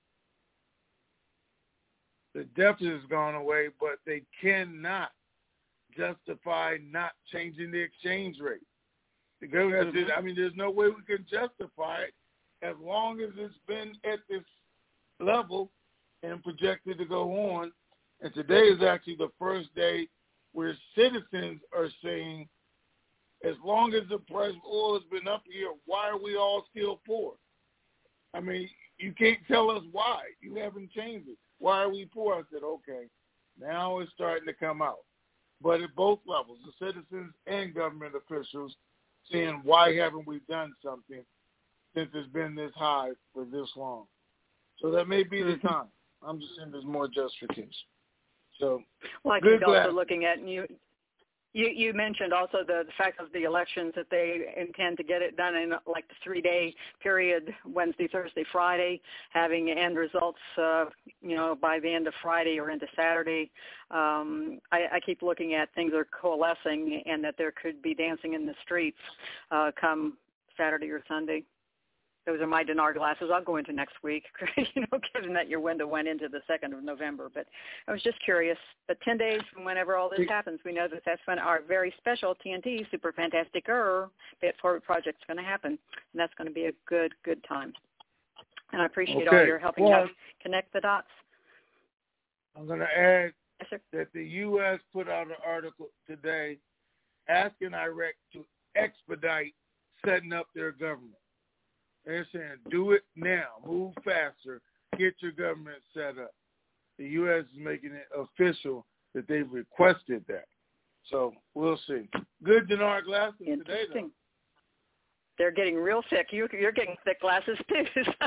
the deficit has gone away, but they cannot justify not changing the exchange rate. The government mm-hmm. said, I mean, there's no way we can justify it as long as it's been at this level and projected to go on. And today is actually the first day where citizens are saying, as long as the price of oil has been up here, why are we all still poor? I mean, you can't tell us why. You haven't changed it. Why are we poor? I said, okay, now it's starting to come out. But at both levels, the citizens and government officials saying, why haven't we done something since it's been this high for this long? So that may be the time. I'm just saying there's more justification. So, well, I think also looking at you, you, you mentioned also the, the fact of the elections that they intend to get it done in like the three-day period, Wednesday, Thursday, Friday, having end results, uh, you know, by the end of Friday or into Saturday. Um, I, I keep looking at things are coalescing, and that there could be dancing in the streets uh, come Saturday or Sunday. Those are my dinar glasses. I'll go into next week, you know, given that your window went into the second of November. But I was just curious. But ten days from whenever all this happens, we know that that's when our very special T N T Super Fantastic-er Pay It Forward project is going to happen. And that's going to be a good, good time. And I appreciate okay. all your helping well, us connect the dots. I'm going to add yes, sir. that the U S put out an article today asking Iraq to expedite setting up their government. They're saying, do it now. Move faster. Get your government set up. The U S is making it official that they've requested that. So we'll see. Good dinar glasses today, though. They're getting real thick. You, you're getting thick glasses, too.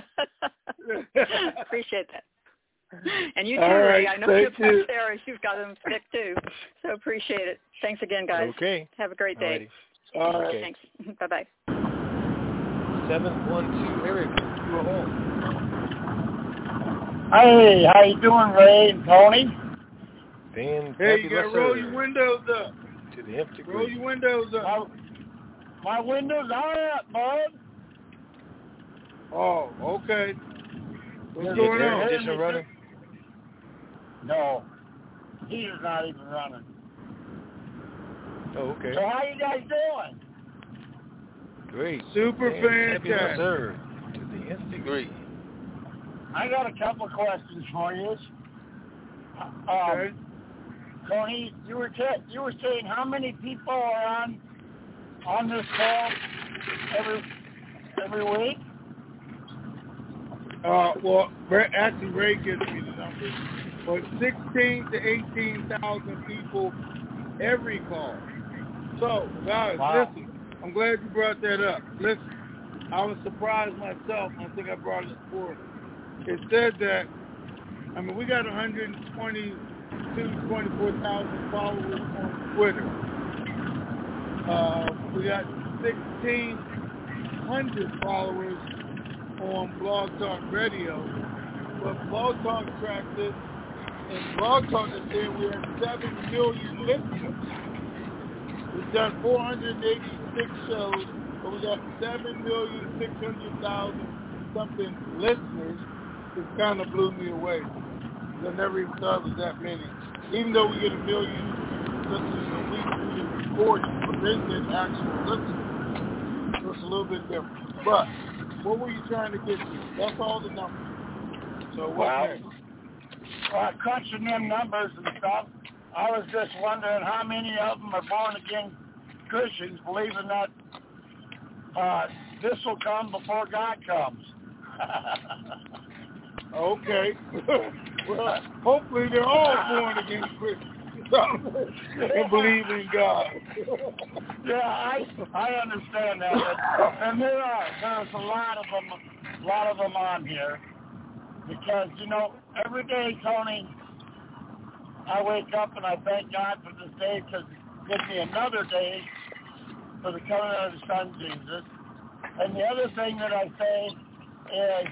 Appreciate that. And you, too, right, Ray. I know you're you. Sarah. You've got them thick, too. So appreciate it. Thanks again, guys. Okay. Have a great day. All right. Thanks. Bye-bye. seven one two, Eric, you are on. Hey, how you doing, Ray and Tony? Ben, hey, you got to roll your windows up. To the nth degree. Roll your windows up. My, my windows are up, bud. Oh, okay. What's Is going the air on? conditioner running? No. Heater's not even running. Oh, okay. So how you guys doing? Great. Super And happy fantastic. sir. To the nth degree. I got a couple of questions for you. Um, Okay. Tony, you were t- you were saying how many people are on on this call every every week? Uh, well, Ray, actually, Ray gives me the numbers, but sixteen to eighteen thousand people every call. So, guys, Wow. listen. I'm glad you brought that up. Listen, I was surprised myself. I think I brought it forward. It said that, I mean, we got one hundred twenty-two, twenty-four thousand followers on Twitter. Uh, we got sixteen hundred followers on Blog Talk Radio. But Blog Talk tracked it, and Blog Talk is saying we have seven million listeners. We've done four hundred eighty-six shows, but we got seven million six hundred thousand something listeners. It kind of blew me away. I never even thought it was that many. Even though we get a million listeners a week through the recording, but they get actual listeners. So it's a little bit different. But what were you trying to get to? That's all the numbers. So what Well, next? well, crunching them numbers and stuff, I was just wondering how many of them are born-again Christians believing that uh, this will come before God comes. Okay. Well, hopefully they're all born again Christians and believe in God. Yeah, I I understand that, but, and there are there's a lot of them, a lot of them on here, because you know every day, Tony, I wake up and I thank God for this day because it gives me another day for the coming of His Son Jesus. And the other thing that I say is,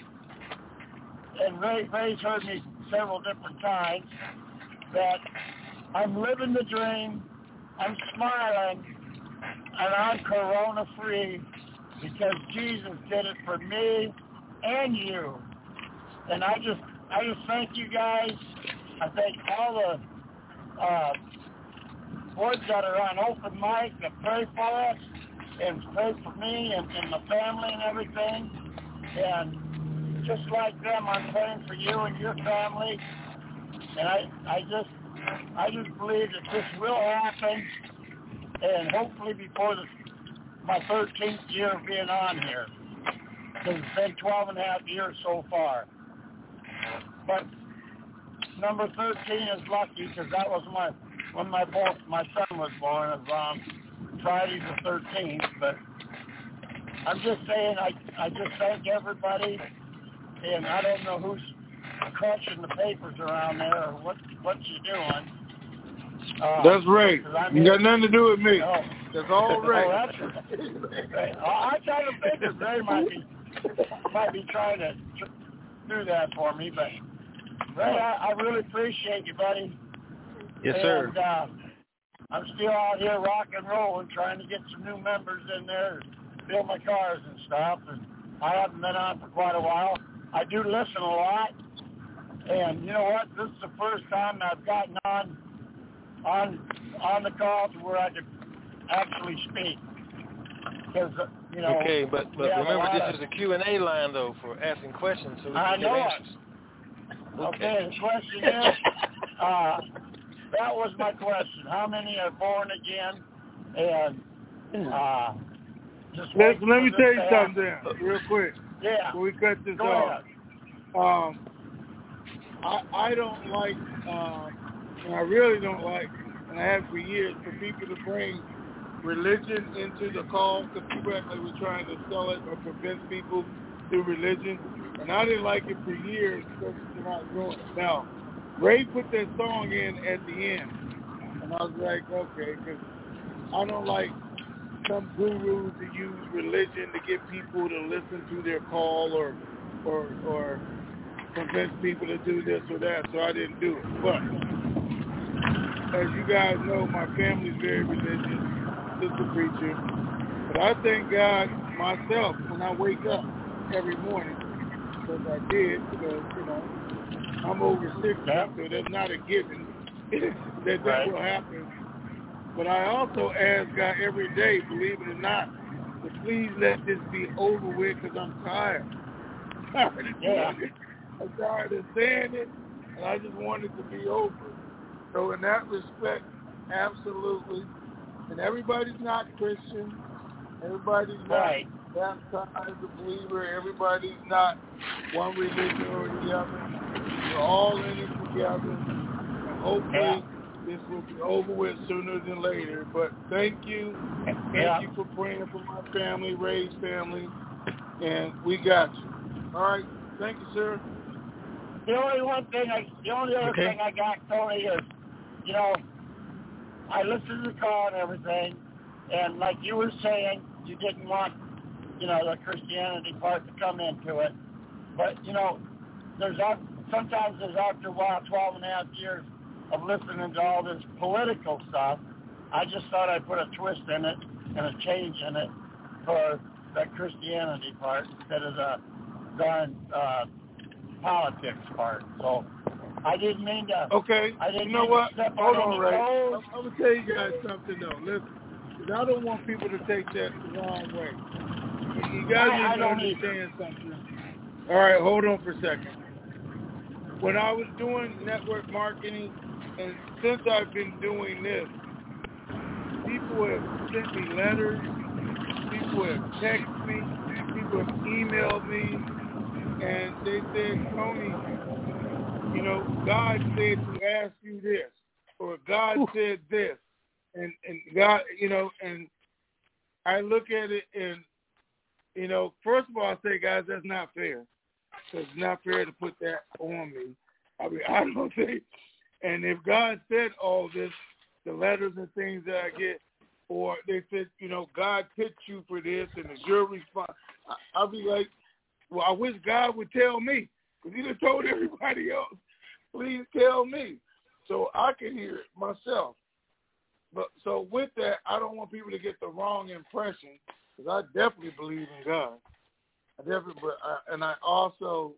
and Ray, Ray's heard me several different times, that I'm living the dream, I'm smiling, and I'm corona-free because Jesus did it for me and you. And I just, I just thank you guys. I thank all the uh, boys that are on open mic that pray for us and pray for me and, and my family and everything. And just like them, I'm praying for you and your family. And I, I just, I just believe that this will happen, and hopefully before the, my thirteenth year of being on here, because it's been twelve and a half years so far. But number thirteen is lucky because that was my when my both my son was born. It was on Friday the thirteenth. But I'm just saying, I I just thank everybody, and I don't know who's crunching the papers around there or what what you doing. Uh, That's Ray. You got nothing to do with me. Oh. That's all Ray. Oh, that's right. I kind of figured Ray might be might be trying to tr- do that for me, but Ray, I, I really appreciate you, buddy. Yes, and, sir. Uh, I'm still out here rock and rolling, trying to get some new members in there, fill my cars and stuff. And I haven't been on for quite a while. I do listen a lot, and you know what? This is the first time I've gotten on on on the call to where I could actually speak. Because uh, you know. Okay, but but remember, this of, is a Q and A line though for asking questions, so we I can get know answers. it. Okay, the question is, uh, that was my question. How many are born again? And uh, just Let, let me tell you happen. something there, real quick. Yeah. Before we cut this Go off. ahead. Um, I, I don't like, um, and I really don't like, and I have for years, for people to bring religion into the call, because people act like we're trying to sell it or convince people through religion. And I didn't like it for years because they're not doing it. Now, Ray put that song in at the end, and I was like, okay, because I don't like some guru to use religion to get people to listen to their call or or or convince people to do this or that, so I didn't do it. But as you guys know, my family's very religious, sister preacher. But I thank God myself when I wake up every morning, because I did, because, you know, I'm over sixty, so that's not a given that that right. will happen. But I also ask God every day, believe it or not, to please let this be over with, because I'm tired. I'm tired of yeah. doing it. I'm tired of saying it, and I just want it to be over. So in that respect, absolutely. And everybody's not Christian. Everybody's not right. baptized a believer. Everybody's not one religion or the other. We're all in it together. And hopefully yeah. this will be over with sooner than later. But thank you. Thank yeah. you for praying for my family, Ray's family. And we got you. All right. Thank you, sir. The only one thing, I, the only other okay. thing I got, Tony, is, you know, I listened to the call and everything, and like you were saying, you didn't want, you know, the Christianity part to come into it. But, you know, there's sometimes there's after a while, twelve and a half years of listening to all this political stuff, I just thought I'd put a twist in it and a change in it for the Christianity part instead of the darn uh, politics part. So I didn't mean to. Okay. I didn't you know mean what? to step Hold on on, any Ray. toes. I'm, I'm going to tell you guys something, though. Listen, because I don't want people to take that the wrong way. You, you guys I, need I to don't understand either. something. All right, hold on for a second. When I was doing network marketing, and since I've been doing this, people have sent me letters, people have texted me, people have emailed me, and they said, Tony, you know, God said to ask you this, or God Ooh. said this, and, and God, you know, and I look at it and, you know, first of all, I say, guys, that's not fair. It's not fair to put that on me. I mean, I don't think, and if God said all this, the letters and things that I get, or they said, you know, God picked you for this, and it's your response, I'll be like, well, I wish God would tell me, because he done told everybody else. Please tell me so I can hear it myself. But so with that, I don't want people to get the wrong impression, because I definitely believe in God. I definitely, but I, and I also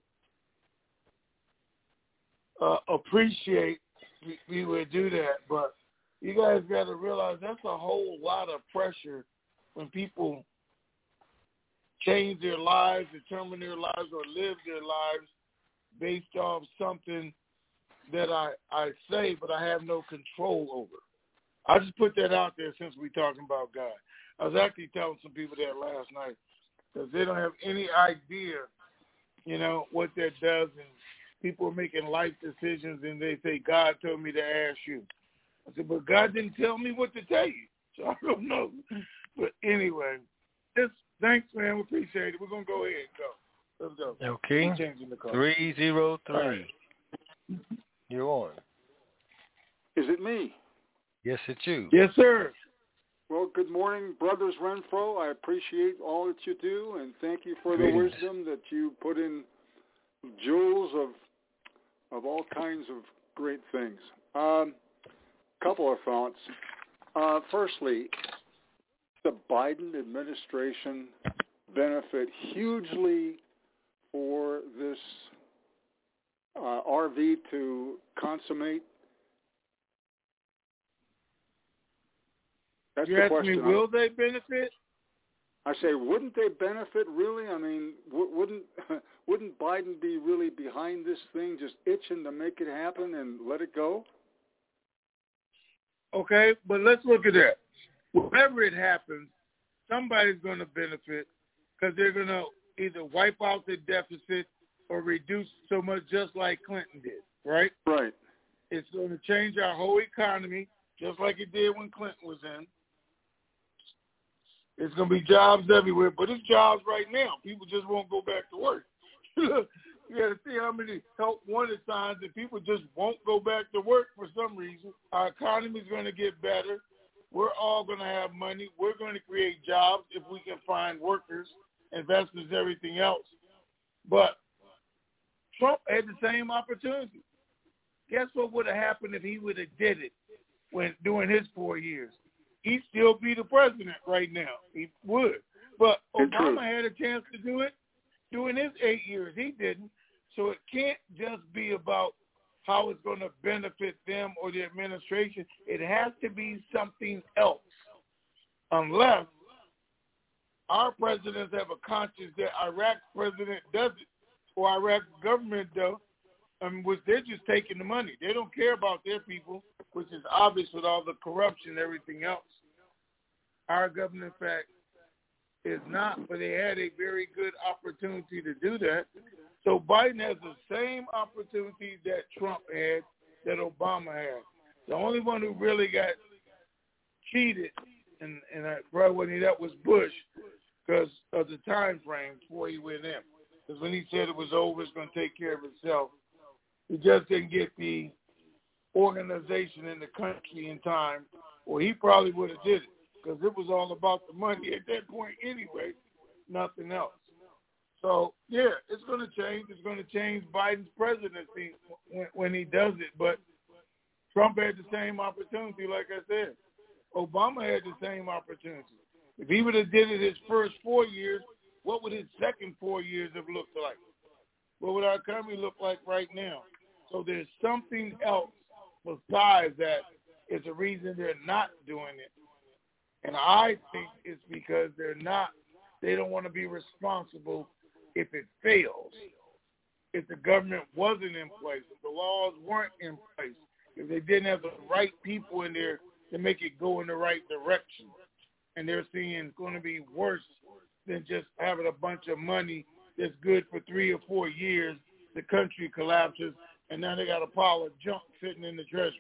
uh, appreciate we, we would do that. But you guys got to realize that's a whole lot of pressure when people change their lives, determine their lives, or live their lives based off something that I, I say, but I have no control over. I just put that out there since we're talking about God. I was actually telling some people that last night, because they don't have any idea, you know, what that does. And people are making life decisions, and they say, God told me to ask you. I said, but God didn't tell me what to tell you, so I don't know. But anyway, just thanks, man. We appreciate it. We're going to go ahead and go. Let's go. Okay. three zero three. Right. You're on. Is it me? Yes, it's you. Yes, sir. Well, good morning, Brothers Renfro. I appreciate all that you do, and thank you for Greetings. the wisdom that you put in jewels of of all kinds of great things. Um, couple of thoughts. Uh, firstly, the Biden administration benefit hugely for this uh, R V to consummate? That's you the ask question. me, will they benefit? I say, wouldn't they benefit really? I mean, w- wouldn't wouldn't Biden be really behind this thing, just itching to make it happen and let it go? Okay, but let's look at that. Whenever it happens, somebody's going to benefit because they're going to either wipe out the deficit or reduce so much, just like Clinton did, right? Right. It's going to change our whole economy, just like it did when Clinton was in. It's going to be jobs everywhere, but it's jobs right now. People just won't go back to work. You got to see how many help wanted signs that people just won't go back to work for some reason. Our economy is going to get better. We're all going to have money. We're going to create jobs if we can find workers, investors, everything else. But Trump had the same opportunity. Guess what would have happened if he would have did it when doing his four years. He'd still be the president right now. He would. But Obama had a chance to do it during his eight years. He didn't. So it can't just be about how it's going to benefit them or the administration. It has to be something else. Unless our presidents have a conscience that Iraq's president does it, or Iraq's government does, um, which they're just taking the money. They don't care about their people, which is obvious with all the corruption and everything else. Our government, in fact, is not, but they had a very good opportunity to do that. So Biden has the same opportunity that Trump had, that Obama had. The only one who really got cheated, and, and I, bro, when he, that was Bush, because of the time frame before he went in. Because when he said it was over, it's going to take care of itself. He just didn't get the organization in the country in time, or he probably would have did it, because it was all about the money at that point anyway, nothing else. So, yeah, it's going to change. It's going to change Biden's presidency when, when he does it. But Trump had the same opportunity, like I said. Obama had the same opportunity. If he would have did it his first four years, what would his second four years have looked like? What would our economy look like right now? So there's something else besides that is a reason they're not doing it. And I think it's because they're not, they don't want to be responsible if it fails. If the government wasn't in place, if the laws weren't in place, if they didn't have the right people in there to make it go in the right direction. And they're seeing it's going to be worse than just having a bunch of money that's good for three or four years. The country collapses, and now they got a pile of junk sitting in the treasury.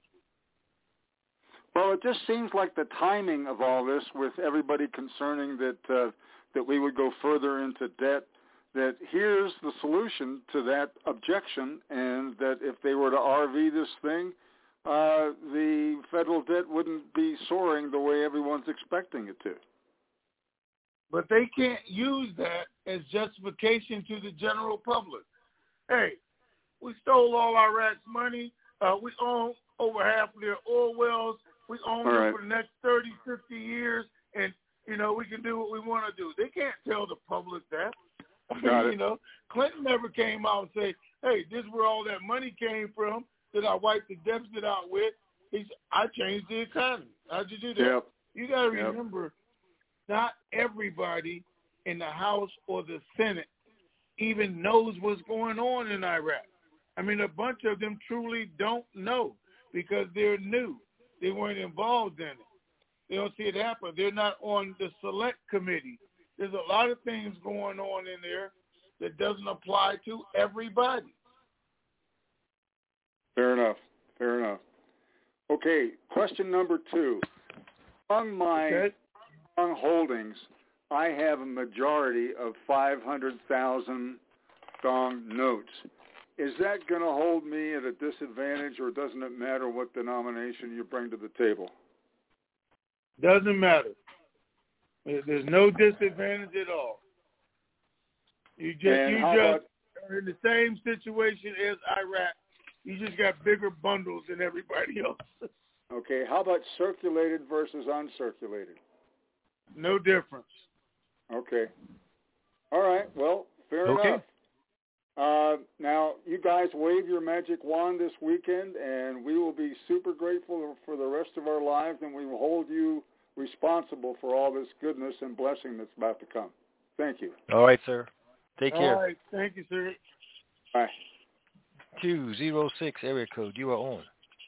Well, it just seems like the timing of all this, with everybody concerning that uh, that we would go further into debt, that here's the solution to that objection, and that if they were to R V this thing, uh, the federal debt wouldn't be soaring the way everyone's expecting it to. But they can't use that as justification to the general public. Hey, we stole all Iraq's money. Uh, we own over half of their oil wells. We own all them right. for the next thirty, fifty years, and, you know, we can do what we want to do. They can't tell the public that. Got it. You know, Clinton never came out and said, hey, this is where all that money came from that I wiped the deficit out with. He said, I changed the economy. How'd you do that? Yep. You got to Yep. remember, not everybody in the House or the Senate even knows what's going on in Iraq. I mean, a bunch of them truly don't know because they're new. They weren't involved in it. They don't see it happen. They're not on the select committee. There's a lot of things going on in there that doesn't apply to everybody. Fair enough. Fair enough. Okay, question number two. Among my Okay. among holdings, I have a majority of five hundred thousand dong notes. Is that going to hold me at a disadvantage, or doesn't it matter what denomination you bring to the table? Doesn't matter. There's no disadvantage at all. You just And you how just about- are in the same situation as Iraq. You just got bigger bundles than everybody else. Okay, how about circulated versus uncirculated? No difference. Okay. All right, well, fair Okay. enough. Uh, now, you guys wave your magic wand this weekend, and we will be super grateful for the rest of our lives, and we will hold you responsible for all this goodness and blessing that's about to come. Thank you. All right, sir. Take care. All right. Thank you, sir. Bye. two zero six area code. You are on.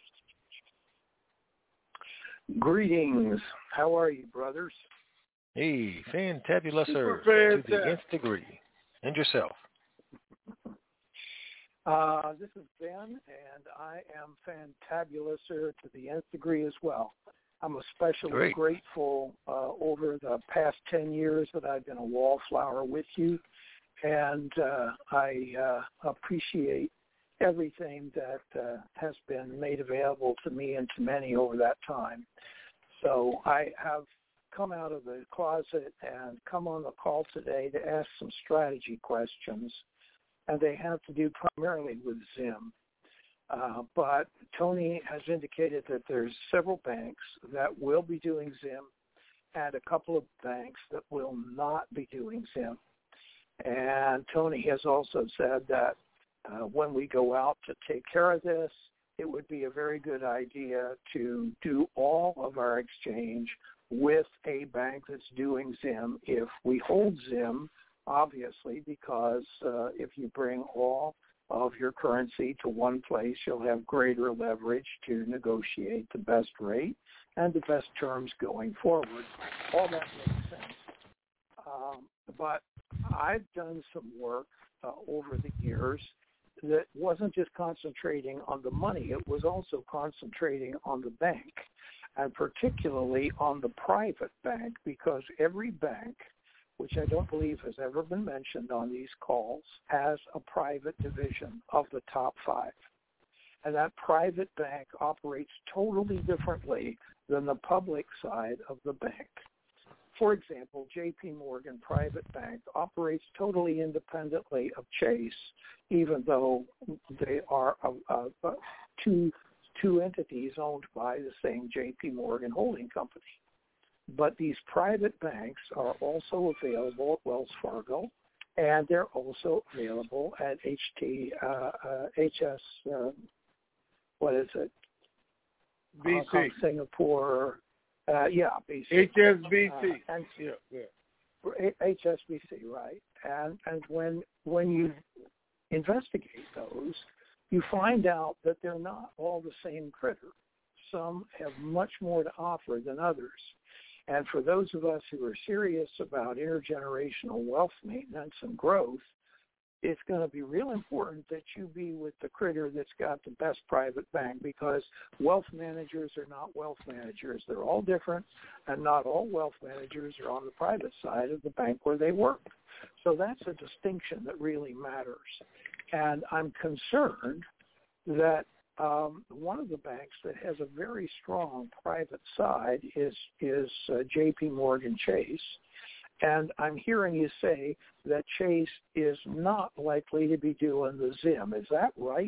Greetings. How are you, brothers? Hey, fantabulous, sir. Super To the fantastic. nth degree. And yourself. Uh, this is Ben, and I am fantabulouser to the nth degree as well. I'm especially Great. grateful uh, over the past ten years that I've been a wallflower with you, and uh, I uh, appreciate everything that uh, has been made available to me and to many over that time. So I have come out of the closet and come on the call today to ask some strategy questions, and they have to do primarily with Zim. Uh, but Tony has indicated that there's several banks that will be doing Zim and a couple of banks that will not be doing Zim. And Tony has also said that uh, when we go out to take care of this, it would be a very good idea to do all of our exchange with a bank that's doing Zim if we hold Zim, obviously, because uh, if you bring all of your currency to one place, you'll have greater leverage to negotiate the best rate and the best terms going forward. All that makes sense. Um, but I've done some work uh, over the years that wasn't just concentrating on the money, it was also concentrating on the bank, and particularly on the private bank, because every bank, which I don't believe has ever been mentioned on these calls, has a private division of the top five. And that private bank operates totally differently than the public side of the bank. For example, J P Morgan Private Bank operates totally independently of Chase, even though they are uh, uh, two, two entities owned by the same J P Morgan holding company. But these private banks are also available at Wells Fargo, and they're also available at H T, uh, uh, H S, uh, what is it? B C. Uh, Singapore. Uh, yeah, B C. H S B C. Uh, and, yeah, yeah. H S B C, right? And and when when you investigate those, you find out that they're not all the same critter. Some have much more to offer than others. And for those of us who are serious about intergenerational wealth maintenance and growth, it's going to be real important that you be with the critter that's got the best private bank, because wealth managers are not wealth managers. They're all different, and not all wealth managers are on the private side of the bank where they work. So that's a distinction that really matters. And I'm concerned that um, one of the banks that has a very strong private side is, is uh, J P Morgan Chase. And I'm hearing you say that Chase is not likely to be doing the Zim. Is that right?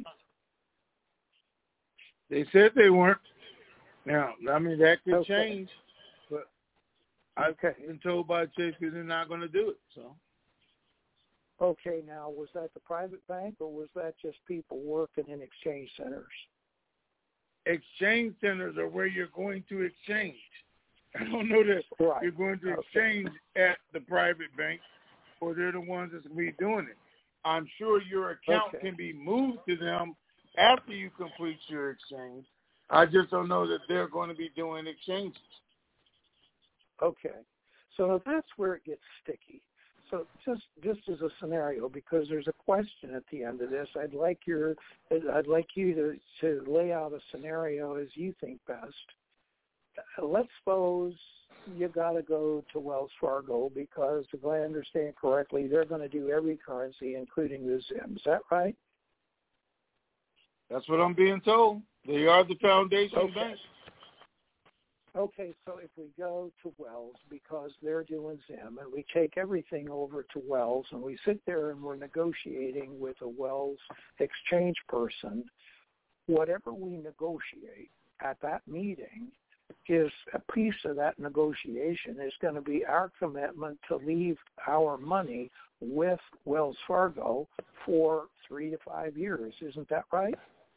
They said they weren't. Now, I mean, that could okay. change. But I've okay. been told by Chase that they're not going to do it. So. Okay, now, was that the private bank, or was that just people working in exchange centers? Exchange centers are where you're going to exchange. I don't know that right. you're going to okay. exchange at the private bank, or they're the ones that's going to be doing it. I'm sure your account okay. can be moved to them after you complete your exchange. I just don't know that they're going to be doing exchanges. Okay. So that's where it gets sticky. So just just as a scenario, because there's a question at the end of this, I'd like your I'd like you to, to lay out a scenario as you think best. Let's suppose you got to go to Wells Fargo because, if I understand correctly, they're going to do every currency, including the Zim. Is that right? That's what I'm being told. They are the foundation okay. bank. Okay, so if we go to Wells because they're doing Zim, and we take everything over to Wells, and we sit there and we're negotiating with a Wells exchange person, whatever we negotiate at that meeting is a piece of that negotiation is going to be our commitment to leave our money with Wells Fargo for three to five years. Isn't that right?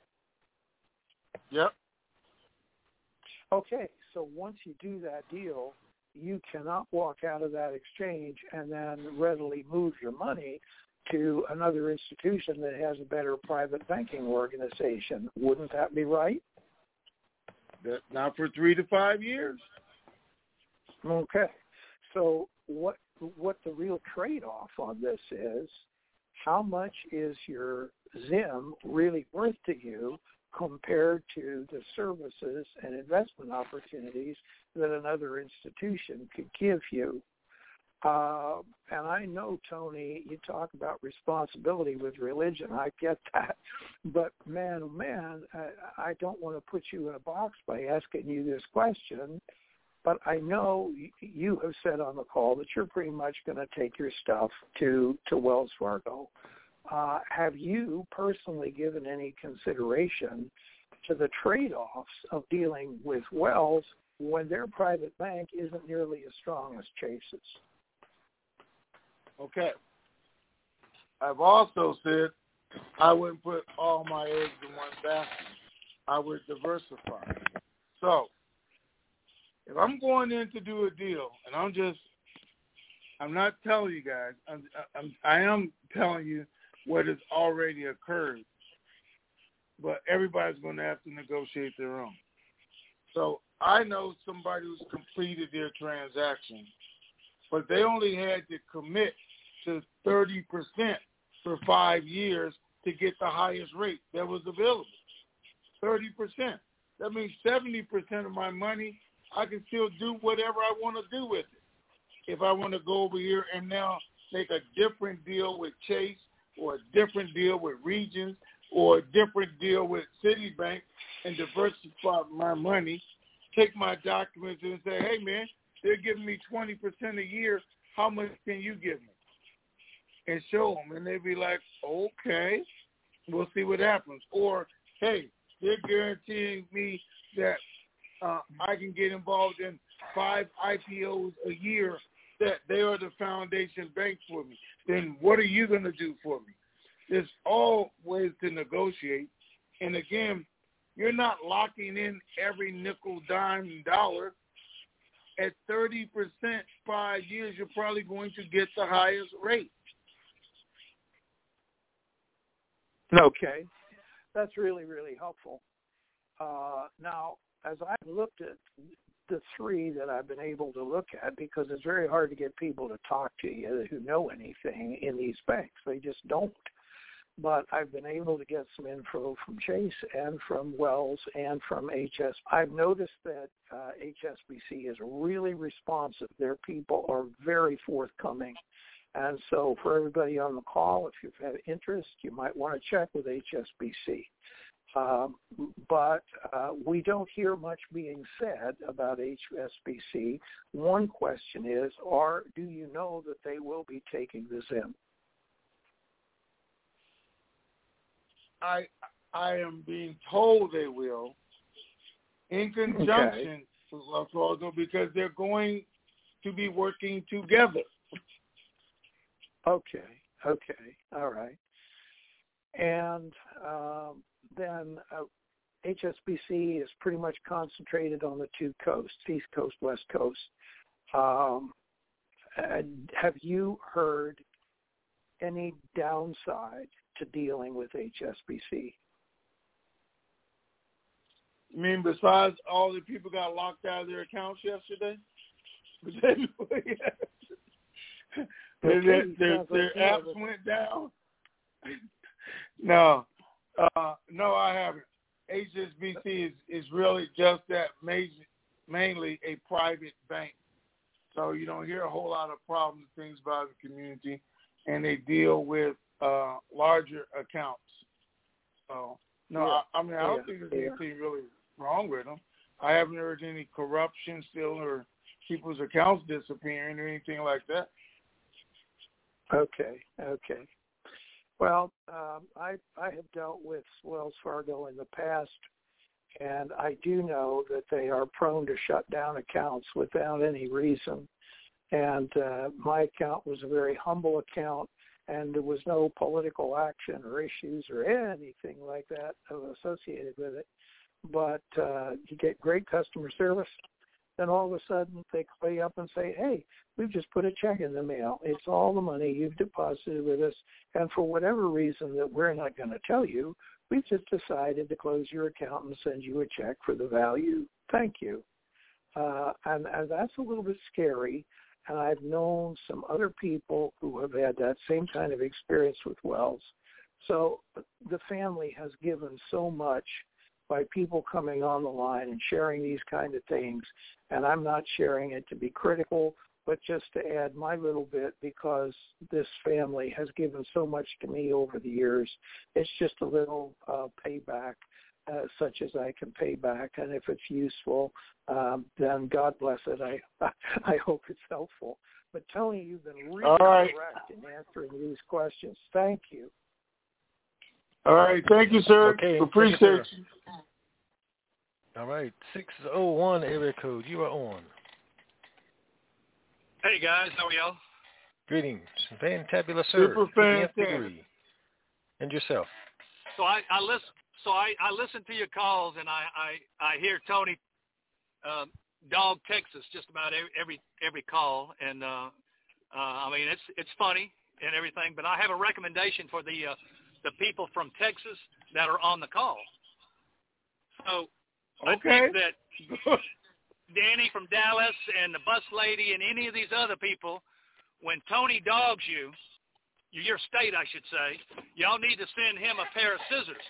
Yep. Okay, so once you do that deal, you cannot walk out of that exchange and then readily move your money to another institution that has a better private banking organization. Wouldn't that be right? That, not for three to five years. Okay. So what what the real trade-off on this is, how much is your Zim really worth to you compared to the services and investment opportunities that another institution could give you? Uh, and I know, Tony, you talk about responsibility with religion. I get that. But, man, oh, man, I, I don't want to put you in a box by asking you this question. But I know you have said on the call that you're pretty much going to take your stuff to, to Wells Fargo. uh, have you personally given any consideration to the trade-offs of dealing with Wells when their private bank isn't nearly as strong as Chase's? Okay. I've also said I wouldn't put all my eggs in one basket. I would diversify. So if I'm going in to do a deal, and I'm just, I'm not telling you guys, I'm, I'm, I am telling you what has already occurred, but everybody's going to have to negotiate their own. So I know somebody who's completed their transaction, but they only had to commit to thirty percent for five years to get the highest rate that was available. thirty percent. That means seventy percent of my money, I can still do whatever I want to do with it. If I want to go over here and now make a different deal with Chase or a different deal with Regions or a different deal with Citibank and diversify my money, take my documents and say, hey, man, they're giving me twenty percent a year. How much can you give me? And show them. And they'd be like, okay, we'll see what happens. Or, hey, they're guaranteeing me that uh, I can get involved in five I P Os a year, that they are the foundation bank for me. Then what are you going to do for me? There's all ways to negotiate. And, again, you're not locking in every nickel, dime, and dollar. At thirty percent five years, you're probably going to get the highest rate. Okay. That's really, really helpful. Uh, now, as I've looked at the three that I've been able to look at, because it's very hard to get people to talk to you who know anything in these banks. They just don't. But I've been able to get some info from Chase and from Wells and from H S. I've noticed that uh, H S B C is really responsive. Their people are very forthcoming. And so for everybody on the call, if you've had interest, you might want to check with H S B C. Um, but uh, we don't hear much being said about H S B C. One question is, or do you know that they will be taking this in? I I am being told they will, in conjunction with Wells Fargo, because they're going to be working together. Okay, okay, all right. And um, then uh, H S B C is pretty much concentrated on the two coasts, East Coast, West Coast. Um, have you heard any downside to dealing with H S B C? You mean besides all the people got locked out of their accounts yesterday? their their, their, their apps went down? No. Uh, no, I haven't. H S B C is, is really just that, major, mainly a private bank. So you don't hear a whole lot of problems and things about the community, and they deal with uh, larger accounts. So, no, yeah. I, I mean, I don't yeah. think there's yeah. anything really wrong with them. I haven't heard any corruption still or people's accounts disappearing or anything like that. Okay, okay. Well, um, I I have dealt with Wells Fargo in the past, and I do know that they are prone to shut down accounts without any reason. And uh, my account was a very humble account, and there was no political action or issues or anything like that associated with it. But uh, you get great customer service. Then all of a sudden they call you up and say, hey, we've just put a check in the mail. It's all the money you've deposited with us. And for whatever reason that we're not going to tell you, we've just decided to close your account and send you a check for the value. Thank you. Uh, and, and that's a little bit scary. And I've known some other people who have had that same kind of experience with Wells. So the family has given so much by people coming on the line and sharing these kind of things. And I'm not sharing it to be critical, but just to add my little bit, because this family has given so much to me over the years. It's just a little uh, payback, uh, such as I can pay back. And if it's useful, um, then God bless it. I I hope it's helpful. But Tony, you've been really right. correct in answering these questions. Thank you. All right. Thank you, sir. Okay. Appreciate you. you. All right. six oh one area code. You are on. Hey, guys. How are y'all? Greetings. Fantabulous, sir. Super fantastic. And yourself. So I, I listen. So I, I listen to your calls, and I, I, I hear Tony uh, dog Texas just about every every, every call, and uh, uh, I mean it's it's funny and everything. But I have a recommendation for the uh, the people from Texas that are on the call. So I okay. think that Danny from Dallas and the bus lady and any of these other people, when Tony dogs you, your state, I should say, y'all need to send him a pair of scissors.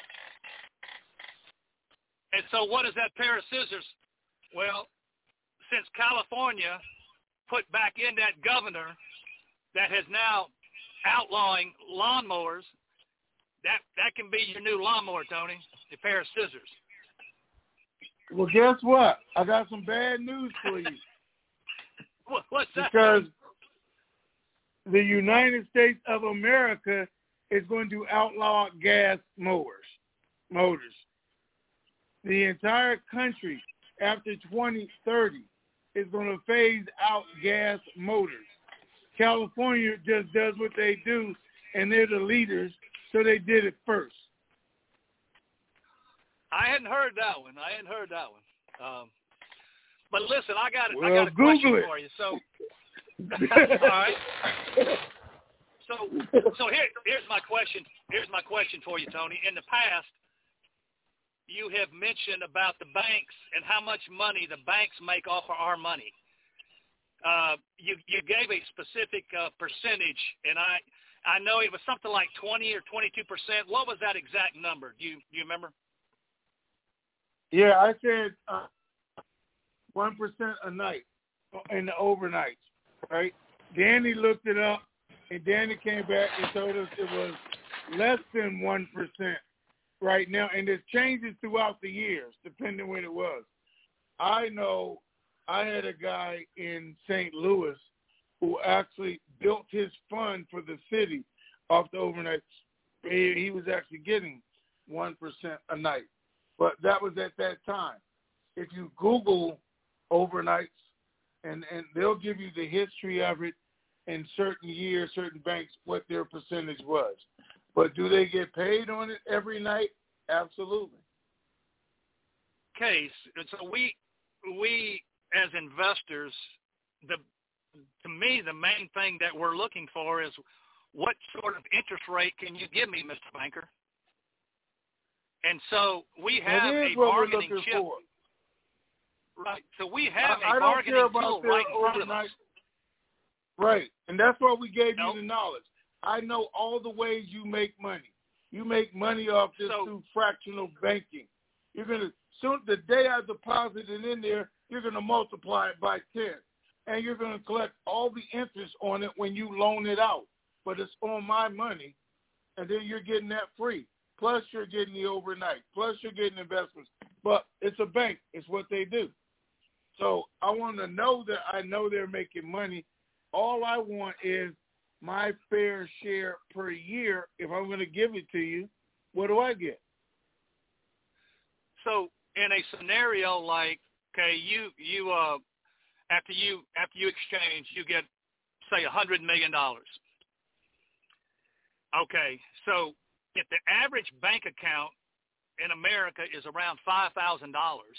And so what is that pair of scissors? Well, since California put back in that governor that has now outlawing lawnmowers, that, that can be your new lawnmower, Tony, a pair of scissors. Well, guess what? I got some bad news for you. What's that? Because the United States of America is going to outlaw gas mowers, motors. The entire country, after twenty thirty, is going to phase out gas motors. California just does what they do, and they're the leaders, so they did it first. I hadn't heard that one. I hadn't heard that one. Um, but listen, I got well, I got a Google question it. for you. So, all right. So, so here, here's my question. Here's my question for you, Tony. In the past, you have mentioned about the banks and how much money the banks make off of our money. Uh, you you gave a specific uh, percentage, and I I know it was something like twenty or twenty-two percent. What was that exact number? Do you do you remember? Yeah, I said uh, one percent a night in the overnights, right? Danny looked it up, and Danny came back and told us it was less than one percent right now, and it changes throughout the years, depending when it was. I know I had a guy in Saint Louis who actually built his fund for the city off the overnights. He, he was actually getting one percent a night. But that was at that time. If you Google overnights, and, and they'll give you the history of it in certain years, certain banks, what their percentage was. But do they get paid on it every night? Absolutely. Okay, so we we as investors, the to me the main thing that we're looking for is what sort of interest rate can you give me, Mister Banker? And so we have a bargaining chip. For. Right. So we have I, a I bargaining don't care tool about right in front overnight. of us. Right. And that's why we gave nope. you the knowledge. I know all the ways you make money. You make money off this so, through fractional banking. You're gonna soon the day I deposit it in there, you're gonna multiply it by ten. And you're gonna collect all the interest on it when you loan it out. But it's on my money, and then you're getting that free. Plus you're getting the overnight. Plus you're getting investments. But it's a bank. It's what they do. So I want to know that I know they're making money. All I want is my fair share per year. If I'm going to give it to you, what do I get? So in a scenario like, okay, you you uh after you after you exchange, you get say a hundred million dollars. Okay, so if the average bank account in America is around five thousand dollars,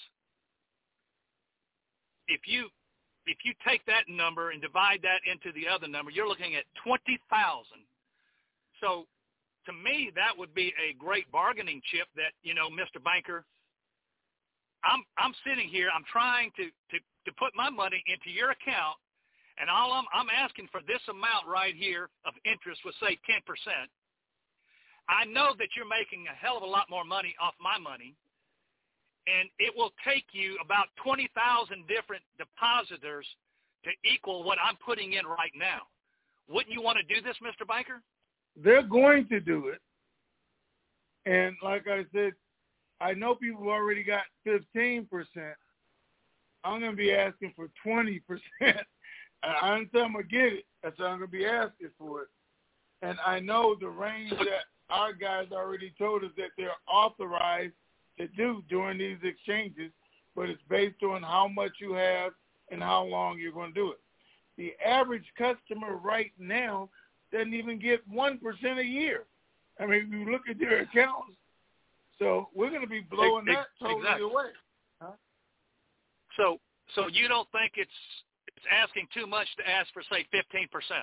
if you if you take that number and divide that into the other number, you're looking at twenty thousand. So to me, that would be a great bargaining chip that, you know, Mister Banker, I'm I'm sitting here, I'm trying to, to, to put my money into your account, and all I'm I'm asking for this amount right here of interest was say ten percent. I know that you're making a hell of a lot more money off my money, and it will take you about twenty thousand different depositors to equal what I'm putting in right now. Wouldn't you want to do this, Mister Banker? They're going to do it. And like I said, I know people already got fifteen percent. I'm going to be asking for twenty percent. I'm going to get it. That's why I'm going to be asking for it. And I know the range that our guys already told us that they're authorized to do during these exchanges, but it's based on how much you have and how long you're going to do it. The average customer right now doesn't even get one percent a year. I mean, if you look at their accounts, so we're going to be blowing that totally exactly. away. Huh? So, so you don't think it's it's asking too much to ask for, say, fifteen percent?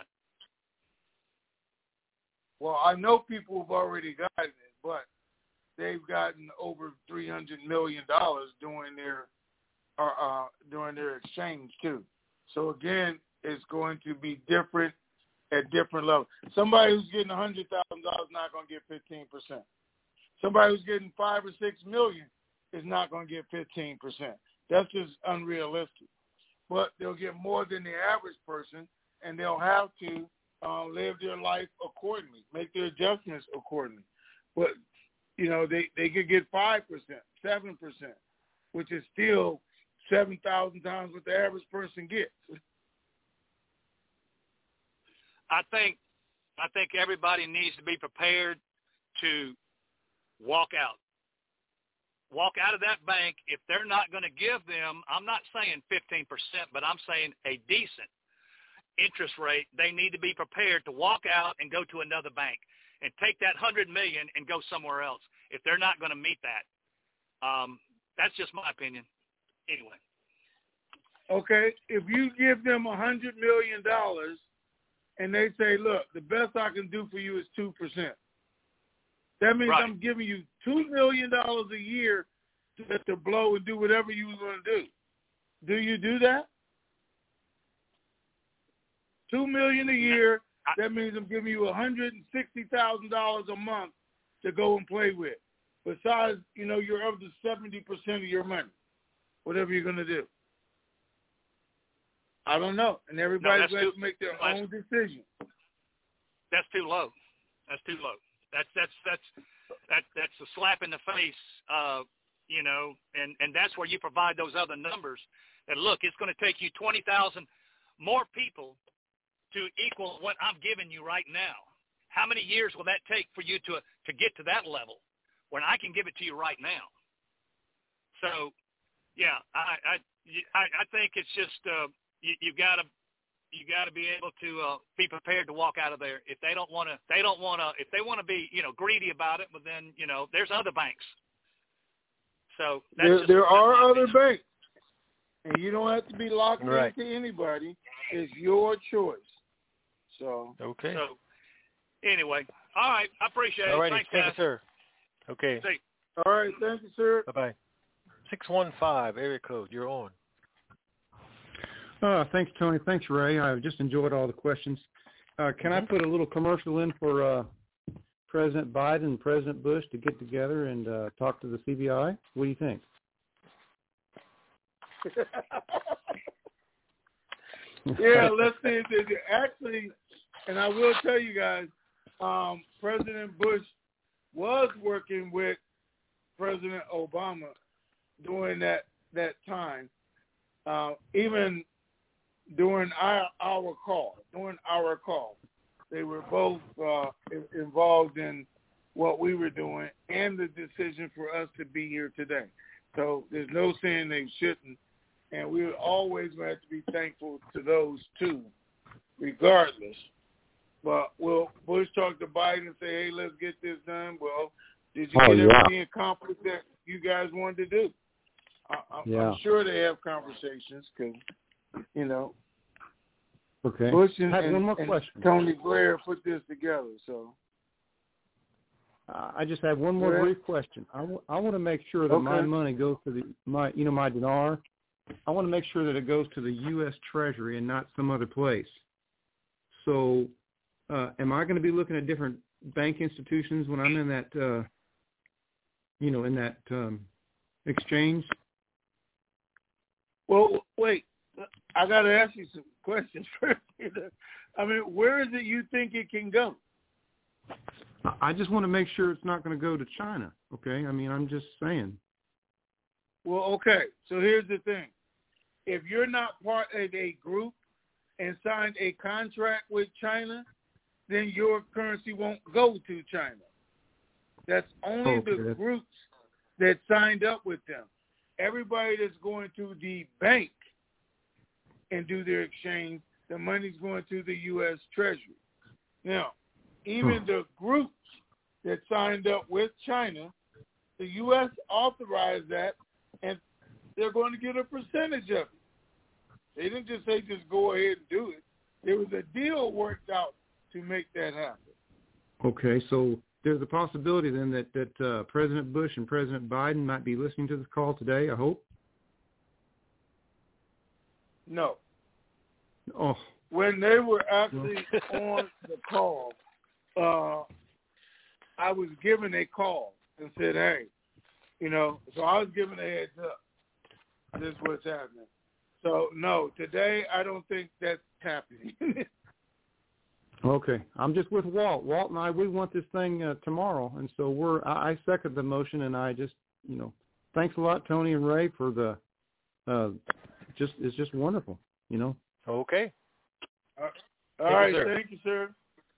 Well, I know people have already gotten it, but they've gotten over three hundred million dollars during their uh, uh, during their exchange too. So again, it's going to be different at different levels. Somebody who's getting one hundred thousand dollars is not going to get fifteen percent. Somebody who's getting five or six million is not going to get fifteen percent. That's just unrealistic. But they'll get more than the average person, and they'll have to uh, live their life accordingly, make their adjustments accordingly. But, you know, they, they could get five percent, seven percent, which is still seven thousand times what the average person gets. I think I think everybody needs to be prepared to walk out. Walk out of that bank. If they're not going to give them, I'm not saying fifteen percent, but I'm saying a decent interest rate, they need to be prepared to walk out and go to another bank and take that one hundred million dollars and go somewhere else if they're not going to meet that. Um, that's just my opinion. Anyway. Okay, if you give them one hundred million dollars and they say, look, the best I can do for you is two percent. That means right. I'm giving you two million dollars a year to, to blow and do whatever you were going to do. Do you do that? two million dollars a year, that means I'm giving you one hundred sixty thousand dollars a month to go and play with. Besides, you know, you're up to seventy percent of your money, whatever you're going to do. I don't know. And everybody's no, going too, to make their that's, own decision. That's too low. That's too low. That's that's that's that that's a slap in the face, uh, you know, and, and that's where you provide those other numbers. And look, it's going to take you twenty thousand more people to equal what I'm giving you right now. How many years will that take for you to to get to that level when I can give it to you right now? So, yeah, I I I, I think it's just uh, you, you've got to. You got to be able to uh, be prepared to walk out of there. If they don't want to, they don't want to. If they want to be, you know, greedy about it, but then, you know, there's other banks. So that's there, just, there that's are other opinion. banks, and you don't have to be locked right. into anybody. It's your choice. So okay. So anyway, all right, I appreciate all it. righty. Thanks, Thank guys. you, sir. Okay. See. All right, thank you, sir. Bye bye. Six one five area code. You're on. Uh, thanks, Tony. Thanks, Ray. I just enjoyed all the questions. Uh, can mm-hmm. I put a little commercial in for uh, President Biden and President Bush to get together and uh, talk to the C B I? What do you think? Yeah, let's see. Actually, and I will tell you guys, um, President Bush was working with President Obama during that, that time, uh, even during our, our call, during our call. They were both uh, involved in what we were doing and the decision for us to be here today. So there's no saying they shouldn't. And we always have to be thankful to those two, regardless. But will Bush talk to Biden and say, hey, let's get this done? Well, did you oh, get yeah. everything accomplished that you guys wanted to do? I, I'm, yeah. I'm sure they have conversations because, you know, okay. Bush and, I have and, one more and question. Tony Blair put this together. So uh, I just have one more yeah. brief question. I, w- I want to make sure that okay. my money goes to the my you know my dinar. I want to make sure that it goes to the U S Treasury and not some other place. So, uh, am I going to be looking at different bank institutions when I'm in that, uh, you know, in that um, exchange? Well, wait. I got to ask you some questions first. I mean, where is it you think it can go? I just want to make sure it's not going to go to China. Okay, I mean, I'm just saying. Well, okay. So here's the thing. If you're not part of a group and signed a contract with China, then your currency won't go to China. That's only Okay. the groups that signed up with them. Everybody that's going to the bank and do their exchange, the money's going to the U S Treasury. Now, even the groups that signed up with China, the U S authorized that, and they're going to get a percentage of it. They didn't just say just go ahead and do it. There was a deal worked out to make that happen. Okay, so there's a possibility then that, that uh, President Bush and President Biden might be listening to this call today, I hope? No. Oh. When they were actually on the call, uh, I was given a call and said, hey, you know, so I was given a heads up. This is what's happening. So, no, today I don't think that's happening. Okay, I'm just with Walt. Walt and I, we want this thing uh, tomorrow, and so we're. I, I second the motion, and I just, you know, thanks a lot, Tony and Ray, for the. Uh, just it's just wonderful, you know. Okay. Uh, all right, you, thank you, sir.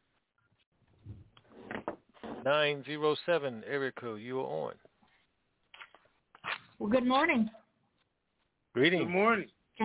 Nine zero seven, Erica, you are on. Well, good morning. Greetings. Good morning.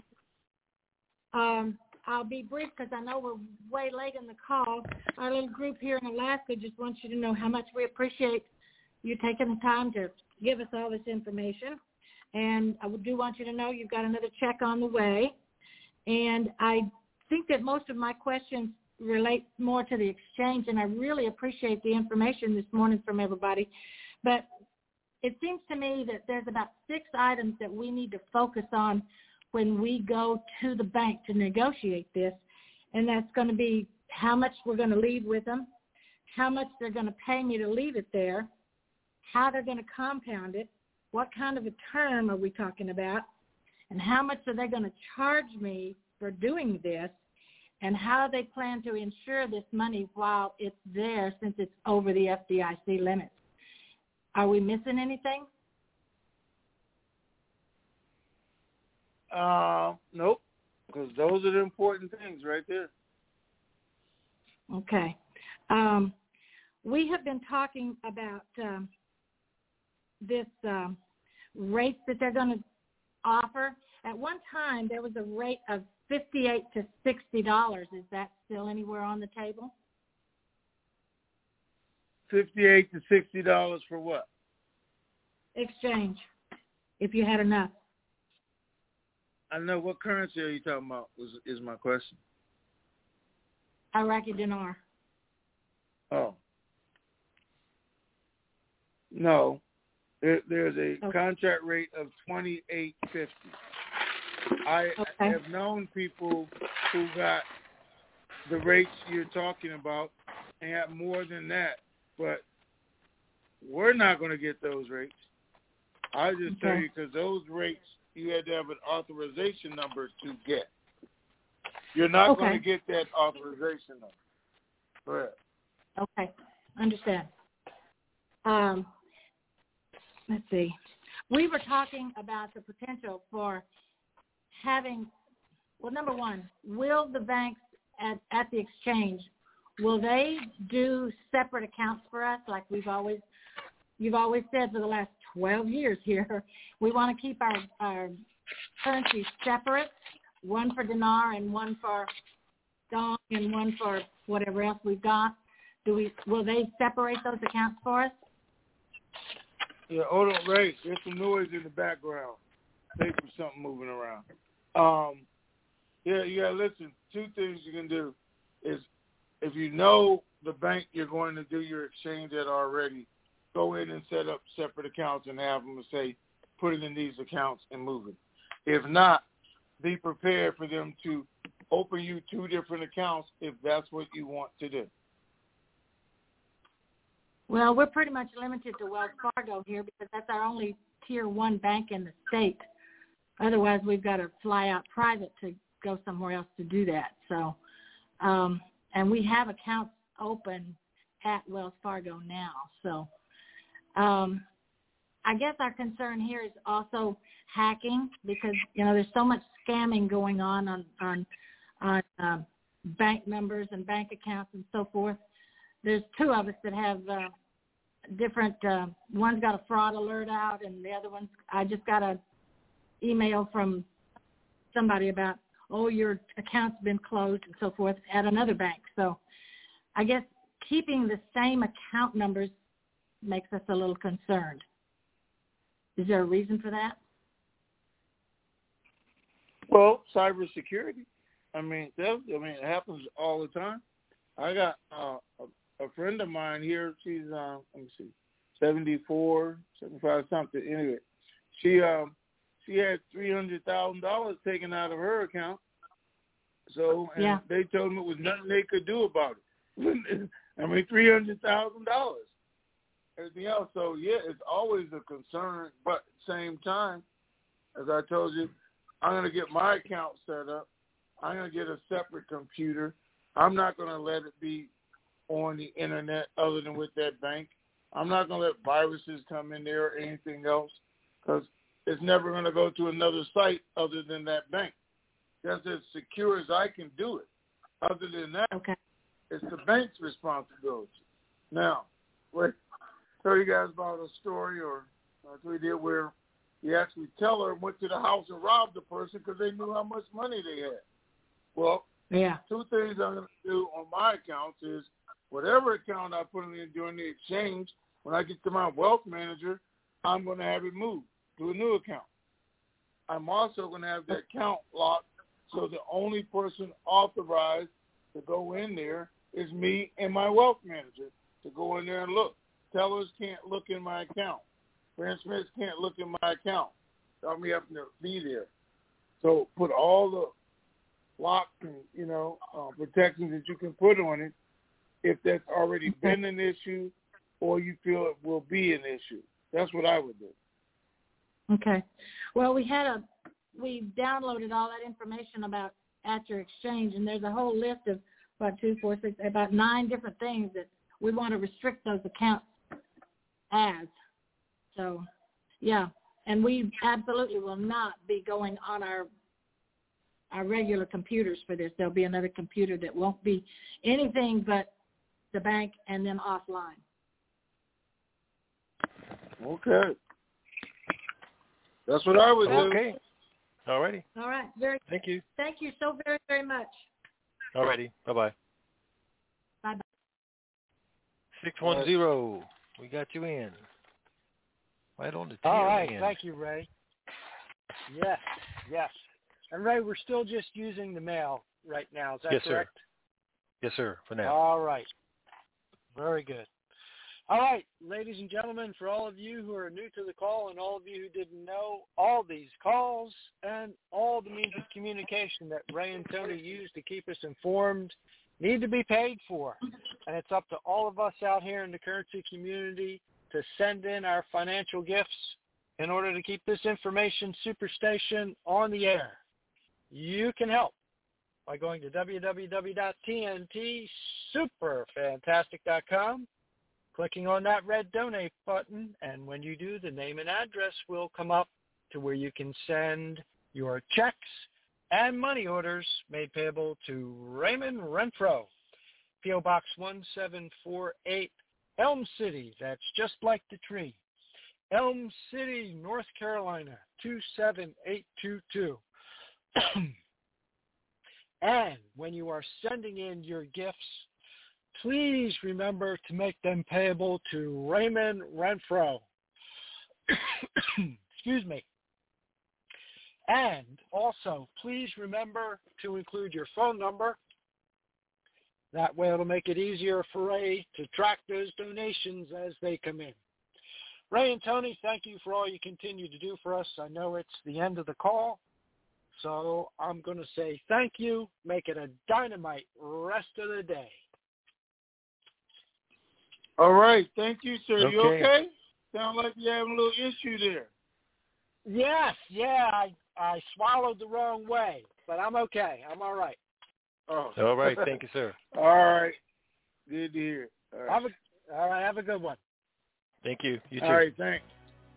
Um. I'll be brief because I know we're way late in the call. Our little group here in Alaska just wants you to know how much we appreciate you taking the time to give us all this information. And I do want you to know you've got another check on the way. And I think that most of my questions relate more to the exchange, and I really appreciate the information this morning from everybody. But it seems to me that there's about six items that we need to focus on when we go to the bank to negotiate this, and that's going to be how much we're going to leave with them, how much they're going to pay me to leave it there, how they're going to compound it, what kind of a term are we talking about, and how much are they going to charge me for doing this, and how they plan to insure this money while it's there since it's over the F D I C limits. Are we missing anything? Uh, nope, because those are the important things right there. Okay. Um, we have been talking about um, this um, rate that they're going to offer. At one time, there was a rate of fifty-eight to sixty dollars. Is that still anywhere on the table? Fifty-eight to sixty dollars for what? Exchange, if you had enough. I know. What currency are you talking about? Was is my question? Iraqi dinar. Oh. No. There, there's a okay. contract rate of twenty-eight fifty. I okay. have known people who got the rates you're talking about and have more than that, but we're not going to get those rates. I'll just okay. tell you, because those rates you had to have an authorization number to get. You're not okay. going to get that authorization number. Go ahead. Okay, understand. Um, let's see. We were talking about the potential for having, well, number one, will the banks at, at the exchange, will they do separate accounts for us like we've always, you've always said for the last twelve years here? We want to keep our, our currencies separate, one for dinar and one for dong and one for whatever else we've got. Do we? Will they separate those accounts for us? Yeah, hold on, Ray. There's some noise in the background. Maybe something moving around. Um, yeah, you got to listen. Two things you can do is if you know the bank you're going to do your exchange at already, go in and set up separate accounts and have them say, put it in these accounts and move it. If not, be prepared for them to open you two different accounts if that's what you want to do. Well, we're pretty much limited to Wells Fargo here because that's our only tier one bank in the state. Otherwise, we've got to fly out private to go somewhere else to do that. So, um, and we have accounts open at Wells Fargo now. So, um, I guess our concern here is also hacking because, you know, there's so much scamming going on on, on, on uh, bank numbers and bank accounts and so forth. There's two of us that have uh, different. Uh, one's got a fraud alert out, and the other one's. I just got a email from somebody about, oh, your account's been closed and so forth at another bank. So I guess keeping the same account numbers makes us a little concerned. Is there a reason for that? Well, cybersecurity. I mean, that, I mean, it happens all the time. I got uh, a, a friend of mine here. She's, uh, let me see, seventy-four, seventy-five, something. Anyway, she um, she had three hundred thousand dollars taken out of her account. So, and yeah. they told them it was nothing they could do about it. I mean, three hundred thousand dollars. Everything else. So, yeah, it's always a concern. But at the same time, as I told you, I'm going to get my account set up. I'm going to get a separate computer. I'm not going to let it be on the internet other than with that bank. I'm not going to let viruses come in there or anything else because it's never going to go to another site other than that bank. That's as secure as I can do it. Other than that, okay. It's the bank's responsibility. Now, wait, tell you guys about a story or uh, we did where the actually teller went to the house and robbed the person because they knew how much money they had. Well, yeah. Two things I'm going to do on my accounts is whatever account I put in during the exchange, when I get to my wealth manager, I'm going to have it moved to a new account. I'm also going to have that account locked so the only person authorized to go in there is me and my wealth manager to go in there and look. Tellers can't look in my account. Fran Smith can't look in my account. Tell me having to be there. So put all the locks and, you know, uh, protections that you can put on it if that's already been an issue or you feel it will be an issue. That's what I would do. Okay. Well, we had a, we downloaded all that information about at your exchange, and there's a whole list of, what, two, four, six, about nine different things that we want to restrict those accounts as. So, yeah, and we absolutely will not be going on our our regular computers for this. There'll be another computer that won't be anything but the bank and then offline. Okay. That's what I would do. Okay. All righty. All right. Very. Thank you. Thank you so very, very much. All righty. Bye-bye. Bye-bye. six one zero. We got you in. Right on the tail All right. end. Thank you, Ray. Yes. Yes. And, Ray, we're still just using the mail right now. Is that yes, correct? Sir. Yes, sir, for now. All right. Very good. All right, ladies and gentlemen, for all of you who are new to the call and all of you who didn't know, all these calls and all the means of communication that Ray and Tony use to keep us informed need to be paid for. And it's up to all of us out here in the currency community to send in our financial gifts in order to keep this information superstation on the air. You can help by going to w w w dot t n t super fantastic dot com, clicking on that red donate button, and when you do, the name and address will come up to where you can send your checks and money orders made payable to Raymond Renfro, P O. Box one seven four eight, Elm City, that's just like the tree, Elm City, North Carolina, two seven eight two two. And when you are sending in your gifts, please remember to make them payable to Raymond Renfro. Excuse me. And also, please remember to include your phone number. That way it'll make it easier for Ray to track those donations as they come in. Ray and Tony, thank you for all you continue to do for us. I know it's the end of the call, so I'm going to say thank you. Make it a dynamite rest of the day. All right. Thank you, sir. Okay. You okay? Sound like you're having a little issue there. Yes, yeah, I, I swallowed the wrong way, but I'm okay. I'm all right. Oh. All right. Thank you, sir. All right. Good to hear. All right. Have a, all right, have a good one. Thank you. You too. All right, thanks.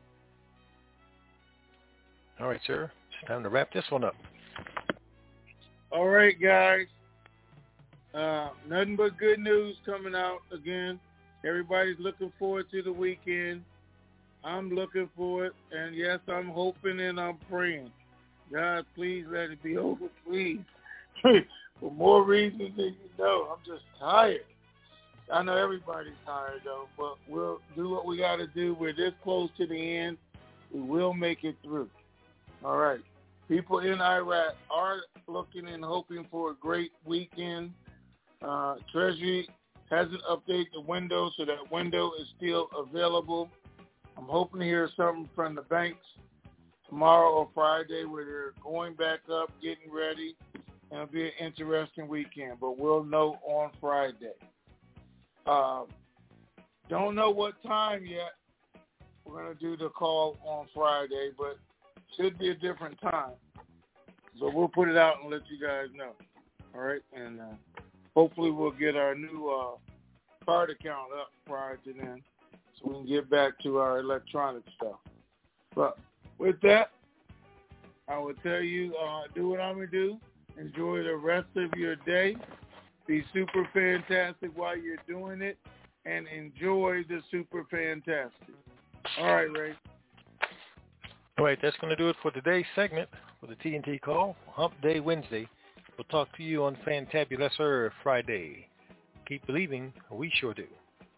All right, sir. It's time to wrap this one up. All right, guys. Uh, nothing but good news coming out again. Everybody's looking forward to the weekend. I'm looking for it, and yes, I'm hoping and I'm praying. God, please let it be over, please. For more reasons than you know. I'm just tired. I know everybody's tired, though, but we'll do what we got to do. We're this close to the end. We will make it through. All right. People in Iraq are looking and hoping for a great weekend. Uh, Treasury hasn't updated the window, so that window is still available. I'm hoping to hear something from the banks tomorrow or Friday where they're going back up, getting ready, and it'll be an interesting weekend, but we'll know on Friday. Uh, don't know what time yet. We're going to do the call on Friday, but should be a different time. So we'll put it out and let you guys know. All right? And uh, hopefully we'll get our new uh, card account up prior to then so we can get back to our electronic stuff. But with that, I will tell you, uh, do what I'm going to do. Enjoy the rest of your day. Be super fantastic while you're doing it. And enjoy the super fantastic. All right, Ray. All right, that's going to do it for today's segment for the T N T Call, Hump Day Wednesday. We'll talk to you on Fantabulous'er Friday. Keep believing, we sure do.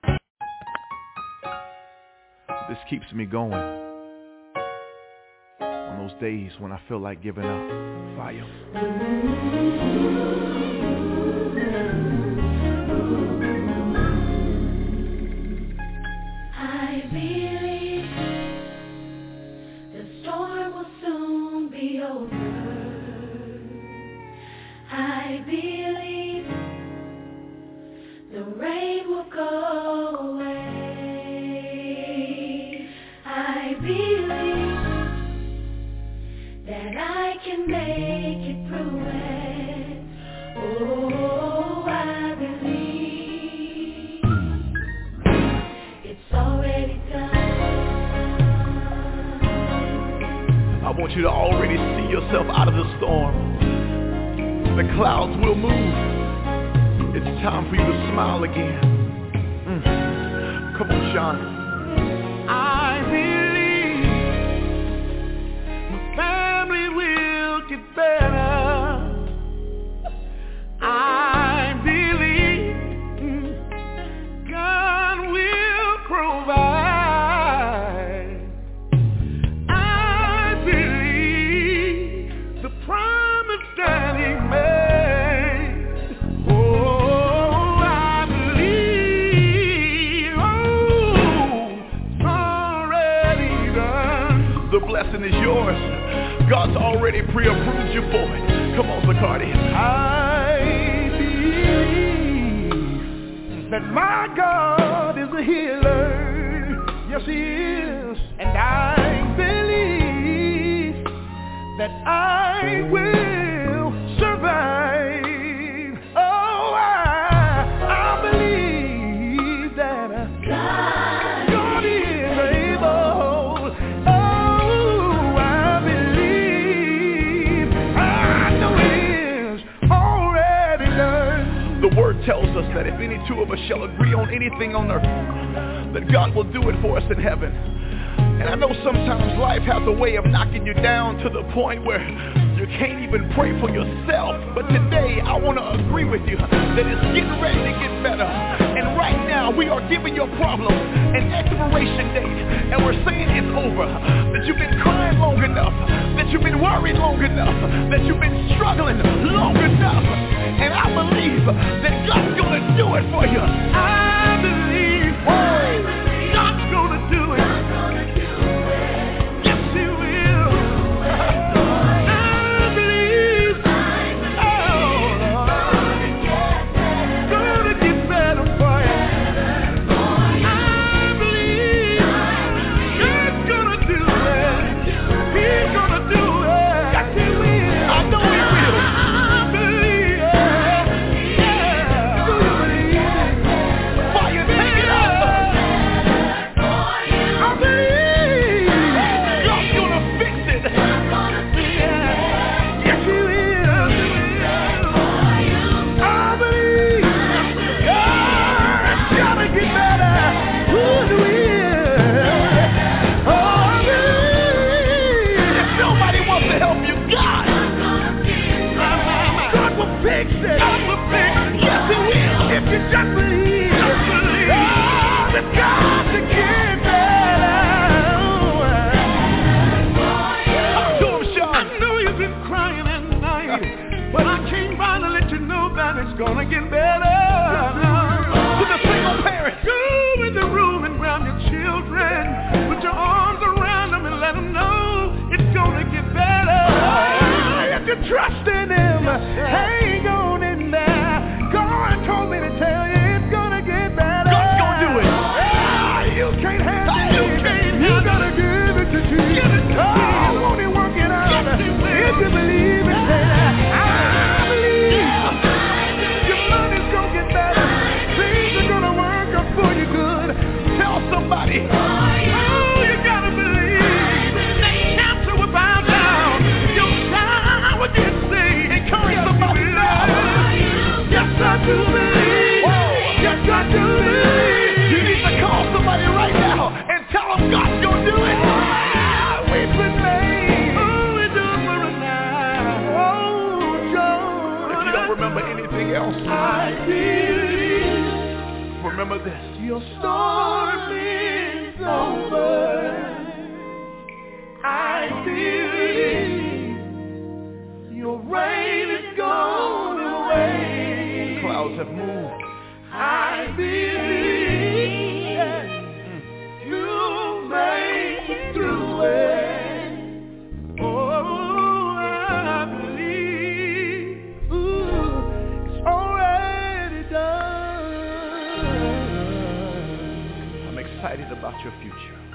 This keeps me going on those days when I feel like giving up. Fire. I believe the storm will soon be over. I believe the rain will go away. I believe that I can make it through it. Oh, I believe it's already done. I want you to already see yourself out of the storm. The clouds will move. It's time for you to smile again. Mm. Come on, Sean. I believe my family will get better. I believe God will provide. I believe the promise that He made. Oh, I believe. Oh, it's already done. The blessing is yours. God's already pre-approved you for it. Come on, Zacardi. I believe that my God is a healer. Yes, He is. And I believe that I will survive. Oh, I, I believe that God, God is able. Oh, I believe. I know it is already done. The word tells us that if any two of us shall agree on anything on earth, that God will do it for us in heaven. And I know sometimes life has a way of knocking you down to the point where you can't even pray for yourself. But today I want to agree with you that it's getting ready to get better. And right now we are giving your problem an expiration date. And we're saying it's over. That you've been crying long enough. That you've been worried long enough. That you've been struggling long enough. And I believe that God's going to do it for you. I believe God's going to do it. can trust in him. Hang on in there. God told me to tell you it's gonna get better. God's gonna do it. Ah, you can't handle it. You can't handle it. You gotta give it to Jesus. Give it to oh, won't he work it out? Yes, if you believe it, say that. I believe. Your money's gonna get better. Things are gonna work out for you good. Tell somebody. Oh, you gotta believe. That cancer will bow down. Your child will get saved. Encourage somebody. Yes, I do believe. Yes, I do believe. You need to call somebody right now and tell them God's gonna do it. We've been made. Oh, we do it for a night. Oh, John. If you don't remember anything else, I believe. Remember this. Your storm is over. I believe. Your rain is gone away. Clouds have moved. I believe you made it through it. Oh, I believe ooh, it's already done. I'm excited about your future.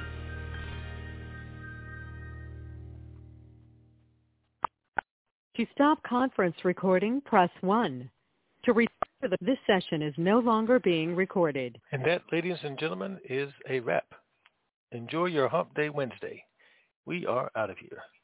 To stop conference recording, press one. To return to the, this session is no longer being recorded. And that, ladies and gentlemen, is a wrap. Enjoy your Hump Day Wednesday. We are out of here.